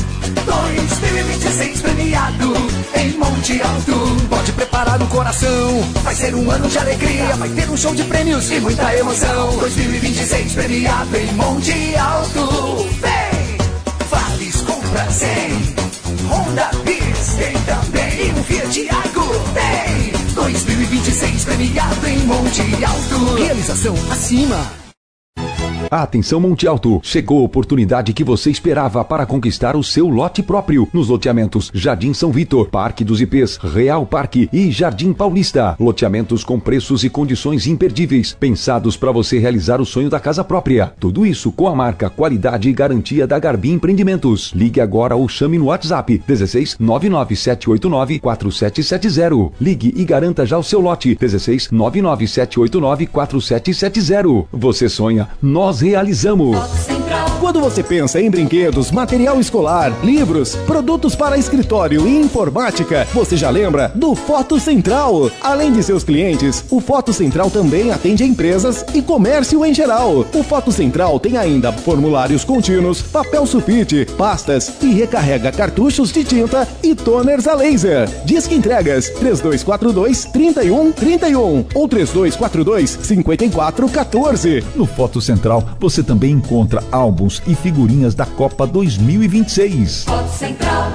dois mil e vinte e seis premiado em Monte Alto. Pode preparar o coração, vai ser um ano de alegria, vai ter um show de prêmios e muita emoção. dois mil e vinte e seis premiado em Monte Alto. Vem! Vales compra cem. Honda Bis tem também. E um Fiat Argo tem. dois mil e vinte e seis premiado em Monte Alto. Realização acima. Atenção Monte Alto, chegou a oportunidade que você esperava para conquistar o seu lote próprio nos loteamentos Jardim São Vitor, Parque dos I Pês, Real Parque e Jardim Paulista. Loteamentos com preços e condições imperdíveis, pensados para você realizar o sonho da casa própria. Tudo isso com a marca, qualidade e garantia da Garbi Empreendimentos. Ligue agora ou chame no WhatsApp dezesseis nove nove sete oito nove quatro sete sete zero. Ligue e garanta já o seu lote dezesseis nove nove sete oito nove quatro sete sete zero. Você sonha, nós realizamos. Quando você pensa em brinquedos, material escolar, livros, produtos para escritório e informática, você já lembra do Foto Central. Além de seus clientes, o Foto Central também atende a empresas e comércio em geral. O Foto Central tem ainda formulários contínuos, papel sulfite, pastas e recarrega cartuchos de tinta e toners a laser. Disque entregas três dois quatro dois, três um três um ou três dois quatro dois, cinco quatro um quatro. No Foto Central, você também encontra álbuns e figurinhas da Copa dois mil e vinte e seis. Foto Central.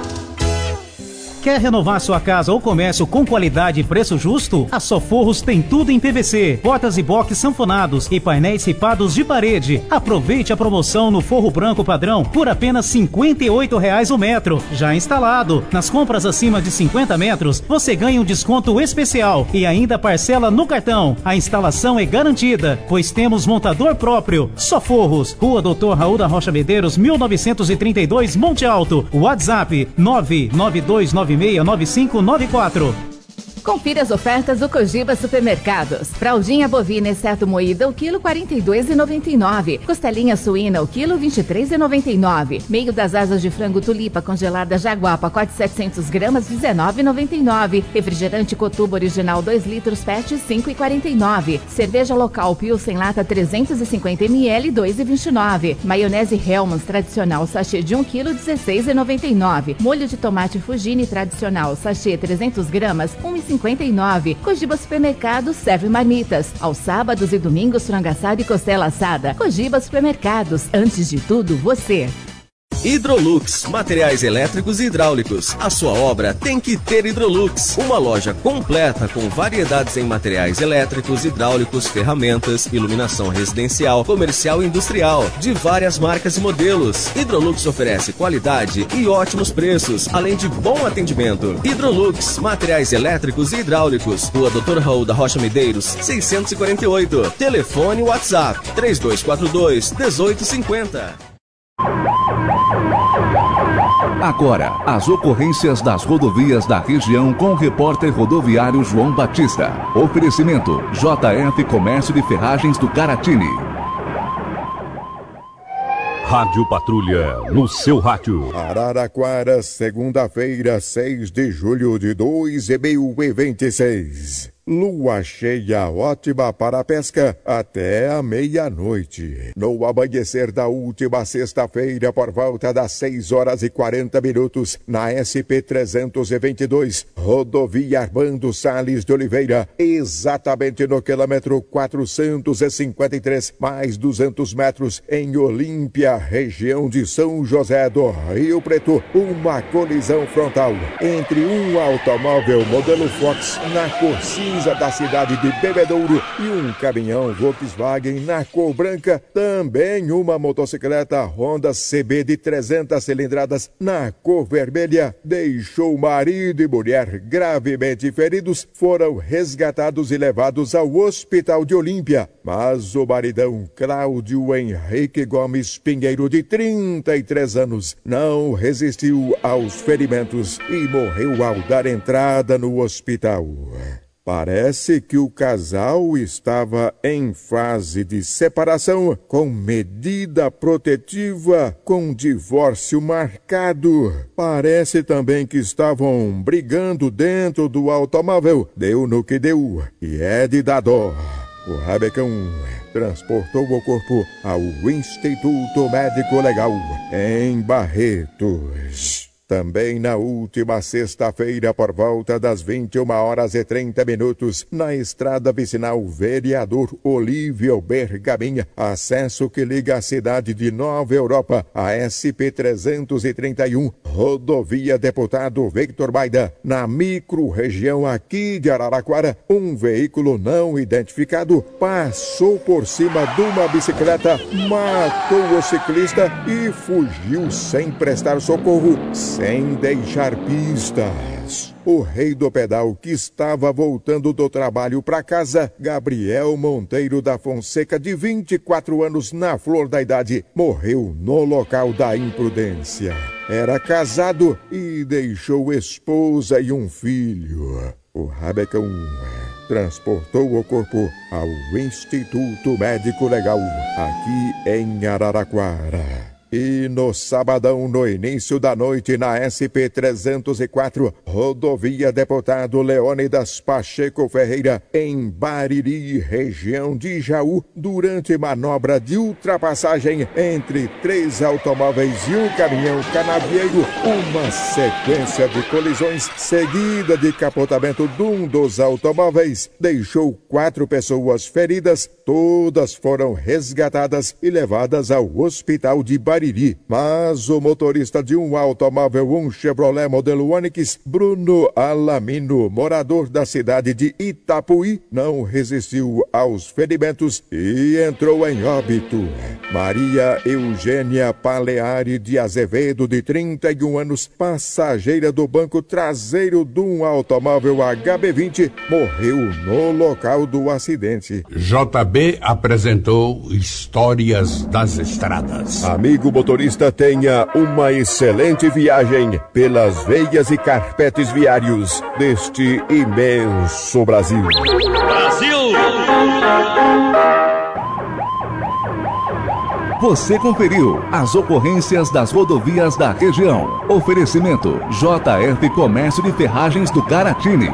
Quer renovar sua casa ou comércio com qualidade e preço justo? A Soforros tem tudo em P V C, portas e box sanfonados e painéis ripados de parede. Aproveite a promoção no forro branco padrão por apenas cinquenta e oito reais o metro, já instalado. Nas compras acima de cinquenta metros, você ganha um desconto especial e ainda parcela no cartão. A instalação é garantida, pois temos montador próprio. Soforros, Rua doutor Raul da Rocha Medeiros, mil novecentos e trinta e dois, Monte Alto. WhatsApp nove nove dois nove seis nove cinco nove quatro. Confira as ofertas do Cogiba Supermercados. Fraldinha bovina exceto moída, o quilo quarenta e dois reais e noventa e nove centavos. Costelinha suína, o quilo vinte e três reais e noventa e nove centavos. Meio das asas de frango tulipa congelada Jaguar, pacote setecentos gramas, dezenove reais e noventa e nove centavos. Refrigerante Cotuba original dois litros, pet, cinco reais e quarenta e nove centavos. Cerveja local Pilsen lata trezentos e cinquenta mililitros, dois reais e vinte e nove centavos. Maionese Hellmann's tradicional sachê de um quilo, dezesseis reais e noventa e nove centavos. Molho de tomate Fugini tradicional sachê trezentos gramas, um real e cinquenta e nove centavos. Cogiba Supermercados serve marmitas. Aos sábados e domingos, frango assado e costela assada. Cogiba Supermercados, antes de tudo, você. Hidrolux, materiais elétricos e hidráulicos. A sua obra tem que ter Hidrolux. Uma loja completa com variedades em materiais elétricos, hidráulicos, ferramentas, iluminação residencial, comercial e industrial, de várias marcas e modelos. Hidrolux oferece qualidade e ótimos preços, além de bom atendimento. Hidrolux, materiais elétricos e hidráulicos. Rua doutor Raul da Rocha Medeiros, seiscentos e quarenta e oito. Telefone WhatsApp três dois quatro dois, um oito cinco zero. Agora, as ocorrências das rodovias da região com o repórter rodoviário João Batista. Oferecimento J F Comércio de Ferragens do Caratini. Rádio Patrulha, no seu rádio. Araraquara, segunda-feira, seis de julho de dois mil e vinte e seis. Lua cheia ótima para a pesca até a meia-noite. No amanhecer da última sexta-feira, por volta das seis horas e quarenta minutos, na S P trezentos e vinte e dois, rodovia Armando Salles de Oliveira, exatamente no quilômetro quatrocentos e cinquenta e três, mais duzentos metros, em Olímpia, região de São José do Rio Preto, uma colisão frontal entre um automóvel modelo Fox na cor cinza da cidade de Bebedouro e um caminhão Volkswagen na cor branca, também uma motocicleta Honda C B de trezentas cilindradas na cor vermelha, deixou marido e mulher gravemente feridos, foram resgatados e levados ao hospital de Olímpia, mas o maridão Cláudio Henrique Gomes Pinheiro, de trinta e três anos, não resistiu aos ferimentos e morreu ao dar entrada no hospital. Parece que o casal estava em fase de separação, com medida protetiva, com divórcio marcado. Parece também que estavam brigando dentro do automóvel. Deu no que deu, e é de dar dó. O rabecão transportou o corpo ao Instituto Médico Legal, em Barretos. Também na última sexta-feira, por volta das vinte e uma horas e trinta minutos, na estrada vicinal Vereador Olívio Bergaminha, acesso que liga a cidade de Nova Europa, a S P trezentos e trinta e um, rodovia Deputado Victor Baida, na micro-região aqui de Araraquara, um veículo não identificado passou por cima de uma bicicleta, matou o ciclista e fugiu sem prestar socorro, sem deixar pistas. O rei do pedal, que estava voltando do trabalho para casa, Gabriel Monteiro da Fonseca, de vinte e quatro anos, na flor da idade, morreu no local da imprudência. Era casado e deixou esposa e um filho. O rabecão transportou o corpo ao Instituto Médico Legal, aqui em Araraquara. E no sabadão, no início da noite, na S P trezentos e quatro, rodovia Deputado Leônidas Pacheco Ferreira, em Bariri, região de Jaú, durante manobra de ultrapassagem entre três automóveis e um caminhão canavieiro, uma sequência de colisões seguida de capotamento de um dos automóveis deixou quatro pessoas feridas, todas foram resgatadas e levadas ao hospital de Bariri. Mas o motorista de um automóvel, um Chevrolet modelo Onix, Bruno Alamino, morador da cidade de Itapuí, não resistiu aos ferimentos e entrou em óbito. Maria Eugênia Paleari de Azevedo, de trinta e um anos, passageira do banco traseiro de um automóvel H B vinte, morreu no local do acidente. J B apresentou Histórias das Estradas. Amigo motorista, tenha uma excelente viagem pelas veias e carpetes viários deste imenso Brasil. Brasil! Você conferiu as ocorrências das rodovias da região. Oferecimento J F Comércio de Ferragens do Caratini.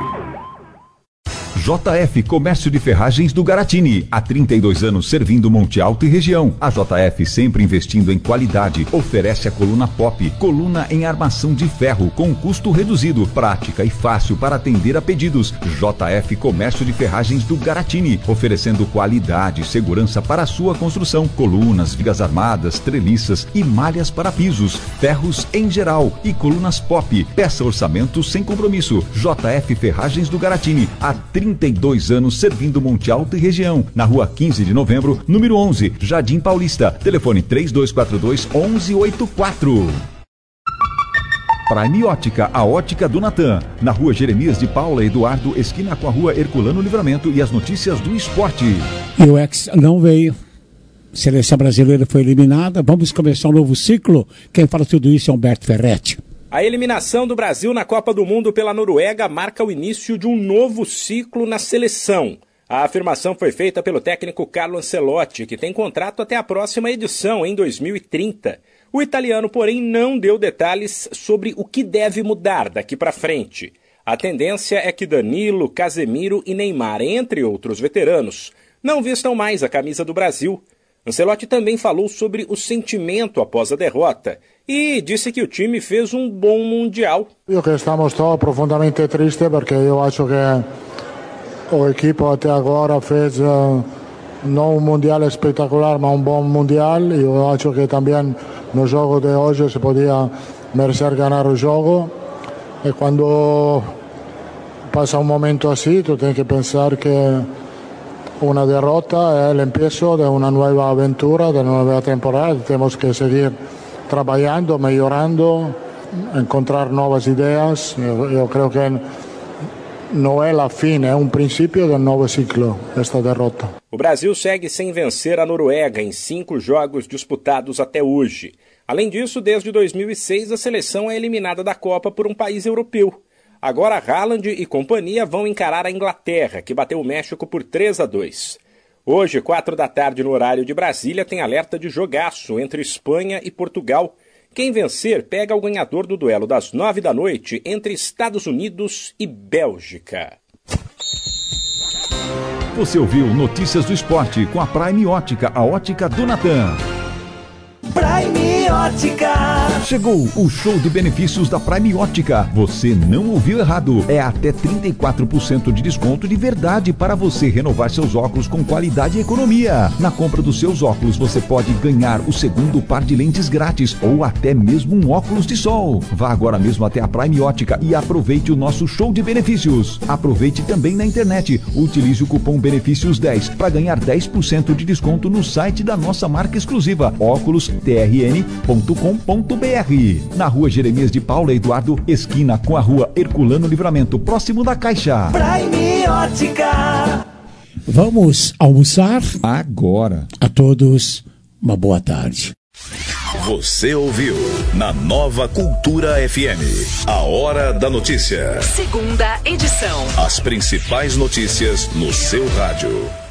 J F Comércio de Ferragens do Garatini, há trinta e dois anos servindo Monte Alto e região. A J F, sempre investindo em qualidade, oferece a coluna Pop, coluna em armação de ferro com custo reduzido, prática e fácil para atender a pedidos. J F Comércio de Ferragens do Garatini, oferecendo qualidade e segurança para a sua construção, colunas, vigas armadas, treliças e malhas para pisos, ferros em geral e colunas Pop. Peça orçamento sem compromisso. J F Ferragens do Garatini, há trinta e dois anos servindo Monte Alto e região, na rua quinze de novembro, número onze, Jardim Paulista. Telefone três dois quatro dois, um um oito quatro. Prime Ótica, a ótica do Natan, na rua Jeremias de Paula Eduardo, esquina com a rua Herculano Livramento, e as notícias do esporte. E o ex não veio. A seleção brasileira foi eliminada. Vamos começar um novo ciclo. Quem fala tudo isso é Humberto Ferretti. A eliminação do Brasil na Copa do Mundo pela Noruega marca o início de um novo ciclo na seleção. A afirmação foi feita pelo técnico Carlo Ancelotti, que tem contrato até a próxima edição, em dois mil e trinta. O italiano, porém, não deu detalhes sobre o que deve mudar daqui para frente. A tendência é que Danilo, Casemiro e Neymar, entre outros veteranos, não vistam mais a camisa do Brasil. Ancelotti também falou sobre o sentimento após a derrota e disse que o time fez um bom Mundial. Eu que estamos todos profundamente tristes porque eu acho que o equipo até agora fez uh, não um Mundial espetacular, mas um bom Mundial. E eu acho que também no jogo de hoje se podia merecer ganhar o jogo. E quando passa um momento assim, tu tem que pensar que una derrota é o comienzo de uma nova aventura, de uma nova temporada. Temos que seguir trabalhando, melhorando, encontrar novas ideias. Eu, eu creio que não é a fim, é um princípio de um novo ciclo, esta derrota. O Brasil segue sem vencer a Noruega em cinco jogos disputados até hoje. Além disso, desde dois mil e seis, a seleção é eliminada da Copa por um país europeu. Agora, Haaland e companhia vão encarar a Inglaterra, que bateu o México por três a dois. Hoje, quatro da tarde, no horário de Brasília, tem alerta de jogaço entre Espanha e Portugal. Quem vencer pega o ganhador do duelo das nove da noite entre Estados Unidos e Bélgica. Você ouviu Notícias do Esporte com a Prime Ótica, a ótica do Natan. Prime Ótica. Chegou o show de benefícios da Prime Ótica. Você não ouviu errado. É até trinta e quatro por cento de desconto de verdade para você renovar seus óculos com qualidade e economia. Na compra dos seus óculos, você pode ganhar o segundo par de lentes grátis ou até mesmo um óculos de sol. Vá agora mesmo até a Prime Ótica e aproveite o nosso show de benefícios. Aproveite também na internet. Utilize o cupom benefícios dez para ganhar dez por cento de desconto no site da nossa marca exclusiva, óculos t r n ponto com ponto b r. Na rua Jeremias de Paula Eduardo, esquina com a rua Herculano Livramento, próximo da Caixa. Prime Ótica. Vamos almoçar? Agora. A todos, uma boa tarde. Você ouviu na Nova Cultura F M, a Hora da Notícia. Segunda edição. As principais notícias no seu rádio.